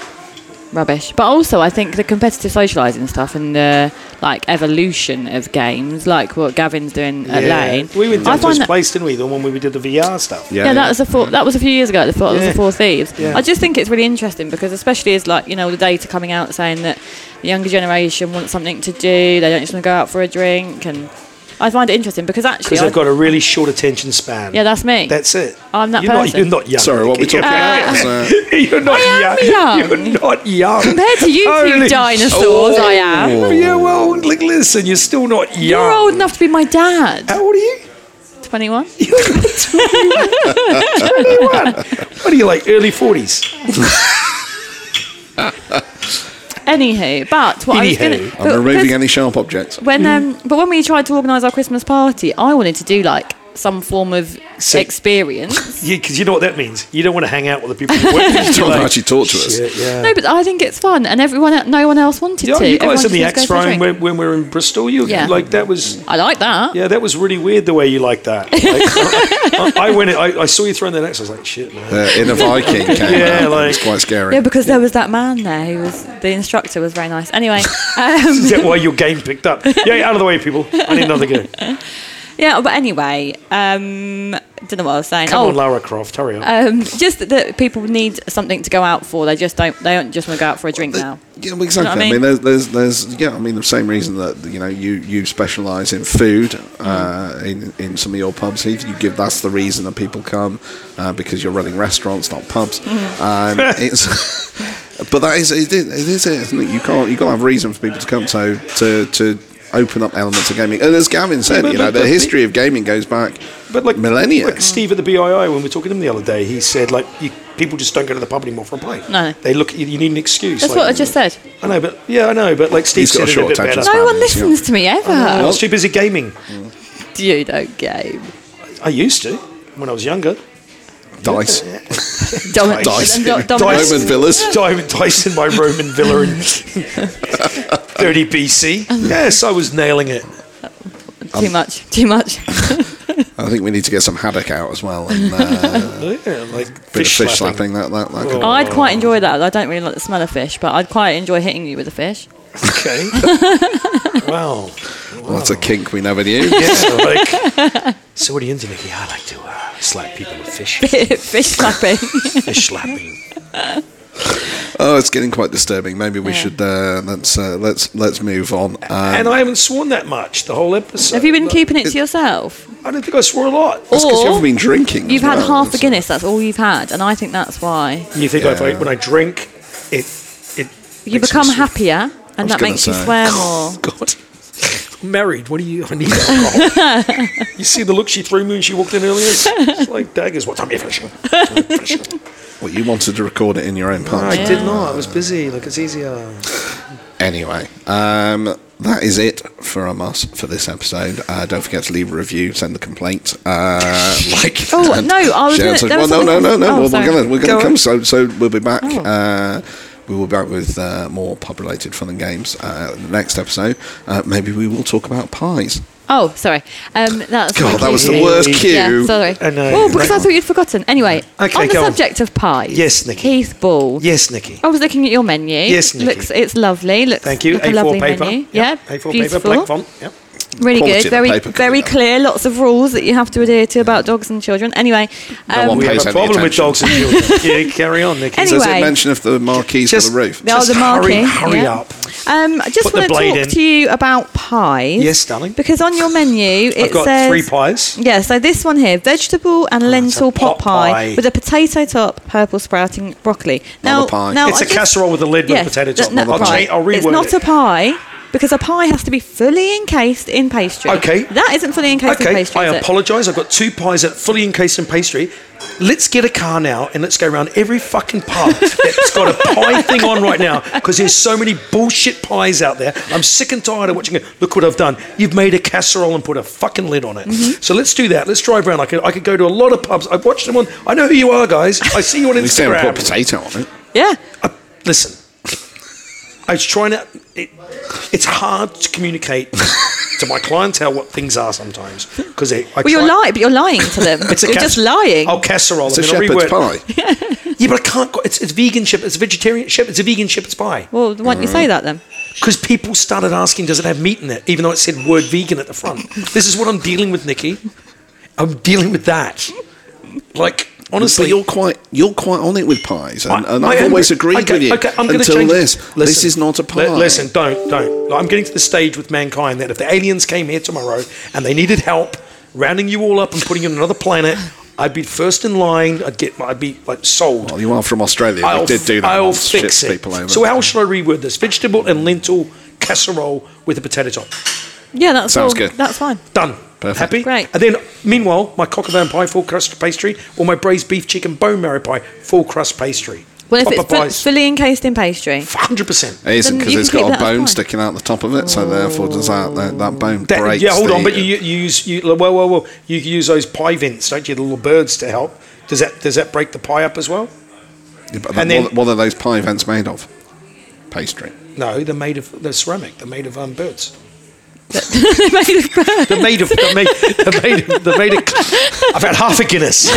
Rubbish. But also, I think the competitive socialising stuff and the like evolution of games, like what Gavin's doing at yeah. Lane. We went I down to this that, place, didn't we? The one where we did the V R stuff. Yeah, yeah, that was a four, that was a few years ago. At the four, yeah. It was the Four Thieves. Yeah. I just think it's really interesting because, especially as like you know, the data coming out saying that the younger generation wants something to do. They don't just want to go out for a drink and. I find it interesting because actually, Because they've I- got a really short attention span. yeah, that's me. That's it. I'm that you're person. Not, you're not young. Sorry, what we talking about? is, uh, You're not I am young. young. You're not young. Compared to you two Holy dinosaurs, sh- I am. Oh, yeah, well, like, listen, you're still not young. You're old enough to be my dad. How old are you? twenty-one. twenty-one. What are you, like, early forties? Anywho, but what I was going Anywho. to... I'm removing any sharp objects. When, um, but when we tried to organise our Christmas party, I wanted to do, like, some form of See- experience. Because you know what that means. You don't want to hang out with the people you work with. You don't You're like, actually talk to us. shit, yeah. No, but I think it's fun, and everyone, el- no one else wanted Yeah, to. you guys Everyone in the just X goes for a Rome drink. when, when we were in Bristol, you Yeah. like that was I like that. yeah, that was really weird the way you liked that. Like, I, I went, in, I, I saw you throwing that X. I was like, shit, man. Uh, in a Viking came Yeah, out. like- It was quite scary. Yeah, because there was that man there who was the instructor was very nice. Anyway, um, Is that why your game picked up? Yeah, out of the way, people. I need another go. yeah, but anyway, um, don't know what I was saying. Come oh, on, Lara Croft, hurry up. um, just that, that people need something to go out for. They just don't. They don't just want to go out for a drink now. Yeah, well, exactly. You know what I I mean, mean? there's, there's, there's, yeah. I mean, the same reason that you know you, you specialise in food uh, in in some of your pubs. Heath, you give that's the reason that people come uh, because you're running restaurants, not pubs. Um, it's, but that is it, is- it is it, isn't it? You can't you got to have a reason for people to come. So to to open up elements of gaming, and as Gavin said, but- you know, but- the but- history of gaming goes back But like millennia. like Steve at the B I I, when we were talking to him the other day, he said like you, people just don't go to the pub anymore for a pint. No. They look at you. You need an excuse. That's like, what I just said. I know, but yeah, I know, but like Steve He's got said a it short a bit better. attention No span. one listens to me ever. I was too busy gaming. You don't game. I used to when I was younger. Dice. Dom- Dice. and Do- Dom- Dice. Roman villas. Diamond Dice in my Roman villa in thirty B C. Yes, I was nailing it. Too much. Too much. I think we need to get some haddock out as well, and uh, Yeah, like bit fish, of fish slapping. slapping. That that, that could, I'd quite enjoy that. I don't really like the smell of fish, but I'd quite enjoy hitting you with a fish. Okay. Wow. well, that's a kink we never knew. Yeah, like. So what are you into, Nicky? I like to uh, slap people with fish. Fish slapping. Fish slapping. Oh, it's getting quite disturbing. Maybe we Yeah. should uh, let's uh, let's let's move on. Um, And I haven't sworn that much the whole episode. Have you been keeping it to yourself? I don't think I swore a lot. that's because you Or haven't been drinking. You've as had well. half a Guinness. That's all you've had, and I think that's why You think Yeah. if I, when I drink, it it you makes become me sw- happier, and was that gonna makes you say. swear more. God. I'm married. What do you? I need alcohol. You see the look she threw me when she walked in earlier? It's like daggers. What time are you finishing? finishing? Well, you wanted to record it in your own pub. I did not. I was busy. Like it's easier. Anyway, um, that is it from us for this episode. Uh, don't forget to leave a review, send a complaint, uh, like. Oh, and no, I was share gonna- and such. there Well, was no, no, no, something- no. oh, well, sorry. we're gonna we're Go gonna on. come. So so we'll be back. Oh. Uh, we will be back with uh, more pub-related fun and games uh, in the next episode. Uh, maybe we will talk about pies. Oh, sorry. Um, that's God, my that was cue. the worst cue. Yeah, sorry. I know. Oh, because I thought you'd forgotten. Anyway, Okay, on the go on. subject of pies. Yes, Nicky. Keith Ball. Yes, Nicky. I was looking at your menu. Yes, Nicky. Looks, it's lovely. Looks Thank you. like a A four lovely paper. menu. Yep. Yeah, A four beautiful. paper, black font. Yep. Really Quality good. of the Very, paper very coming clear. Lots of rules that you have to adhere to about dogs and children. Anyway, No um, one We pays have a any problem with attention. dogs and children. Yeah, carry on, Nicky. Anyway. Does it mention if the marquees Just- on the roof? oh, Just the marquee. hurry, hurry yeah. up. Um, I just Put the want to blade talk in. to you about pies. Yes, darling. Because on your menu it I've got says three pies. Yeah, so this one here, vegetable and lentil pot, pot pie, pie. with a potato top, purple sprouting broccoli. Now, Not a pie. now It's I a just- casserole with a lid with yeah, a potato th- top. no, I'll, right. change, I'll reword It's not it. a pie because a pie has to be fully encased in pastry. Okay. That isn't fully encased in Okay, pastry. I is it? apologise. I've got two pies that are fully encased in pastry. Let's get a car now and let's go around every fucking pub that's got a pie thing on right now because there's so many bullshit pies out there. I'm sick and tired of watching it. Look what I've done. You've made a casserole and put a fucking lid on it. Mm-hmm. So let's do that. Let's drive around. I could, I could go to a lot of pubs. I've watched them on. I know who you are, guys. I see you on At least they haven't Instagram. put potato on it. Yeah. Uh, listen, I was trying to. It, it's hard to communicate to my clientele what things are sometimes because I. Well, you're lying, but you're lying to them. It's a you're cas- just lying. Oh, casserole. It's a I mean, I'll shepherd's reword- pie. Yeah, but I can't. go- It's, it's vegan shepherd. It's a vegetarian shepherd. It's a vegan shepherd's pie. Well, why don't you say that then? Because people started asking, does it have meat in it? Even though it said word vegan at the front. This is what I'm dealing with, Nicky. I'm dealing with that. Like, Honestly, but you're quite you're quite on it with pies, and, I- and I I've am- always agreed okay, with you okay, I'm gonna until change it. this. this Listen, is not a pie. li- listen, don't, don't. I'm getting to the stage with mankind that if the aliens came here tomorrow and they needed help rounding you all up and putting you on another planet, I'd be first in line. I'd get, I'd be like sold. Well, you are from Australia. I'll, we did do that. I'll once, fix shipped it. People over. So how should I reword this? Vegetable and lentil casserole with a potato top. Yeah, that's Sounds all. good. That's fine. Done. Perfect. Happy? Great. And then, meanwhile, my coq au vin pie, full crust pastry, or my braised beef chicken bone marrow pie, full crust pastry. Well, if Proper it's fu- pies. fully encased in pastry, one hundred percent. It isn't Then because you it's can keep got a that, that's bone fine. sticking out the top of it, so therefore does that that, that bone That- breaks. yeah, hold the, on, but you, you use you well, well, well. You use those pie vents, don't you? The little birds to help. Does that does that break the pie up as well? Yeah, but and what, then- what are those pie vents made of? Pastry. No, they're made of they're ceramic. They're made of um, birds. they're made of birds. They're made of they're made, they're made of they're made of. I've had half a Guinness.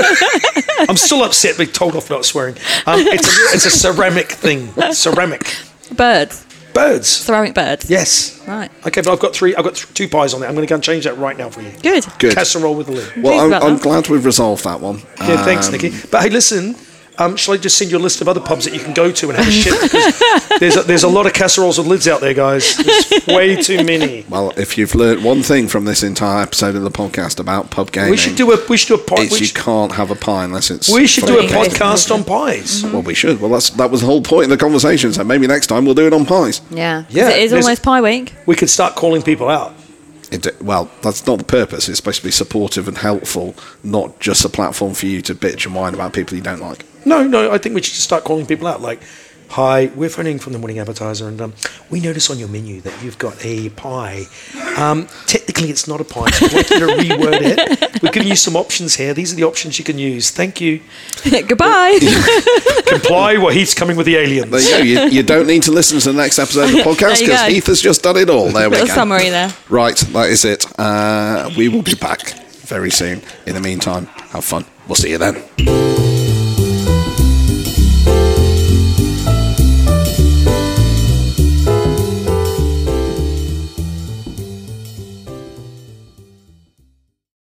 I'm still upset being told off not swearing. Um, it's a, it's a ceramic thing. Ceramic Birds. birds. Ceramic birds. Yes. Right. Okay, but I've got three. I've got th- two pies on there. I'm going to go and change that right now for you. Good. Good. Casserole with a lid. Well, Pleased I'm, about I'm that. glad we've resolved that one. Yeah, thanks, Um, Nikki. But hey, listen, um, shall I just send you a list of other pubs that you can go to and have a shit? Because there's a, there's a lot of casseroles with lids out there, guys. There's way too many. Well, if you've learned one thing from this entire episode of the podcast about pub gaming, We should do a we should do a pie. it's We you should, can't have a pie unless it's. we should do a Fully encased. podcast on pies. Well, we should. Well, that's that was the whole point of the conversation. So maybe next time we'll do it on pies. Yeah. 'Cause Yeah, It is there's- almost pie week. We could start calling people out. It, well, that's not the purpose. It's supposed to be supportive and helpful, not just a platform for you to bitch and whine about people you don't like. No, no, I think we should just start calling people out. Like, hi, we're phoning from the Morning Advertiser, and um, we notice on your menu that you've got a pie. Um, technically, it's not a pie. So we'd like you to reword it. We're giving you some options here. These are the options you can use. Thank you. Goodbye. Comply while Heath's coming with the aliens. There you go. You, you don't need to listen to the next episode of the podcast There you because go. Heath has just done it all. There we Little go. summary there. Right, that is it. Uh, we will be back very soon. In the meantime, have fun. We'll see you then.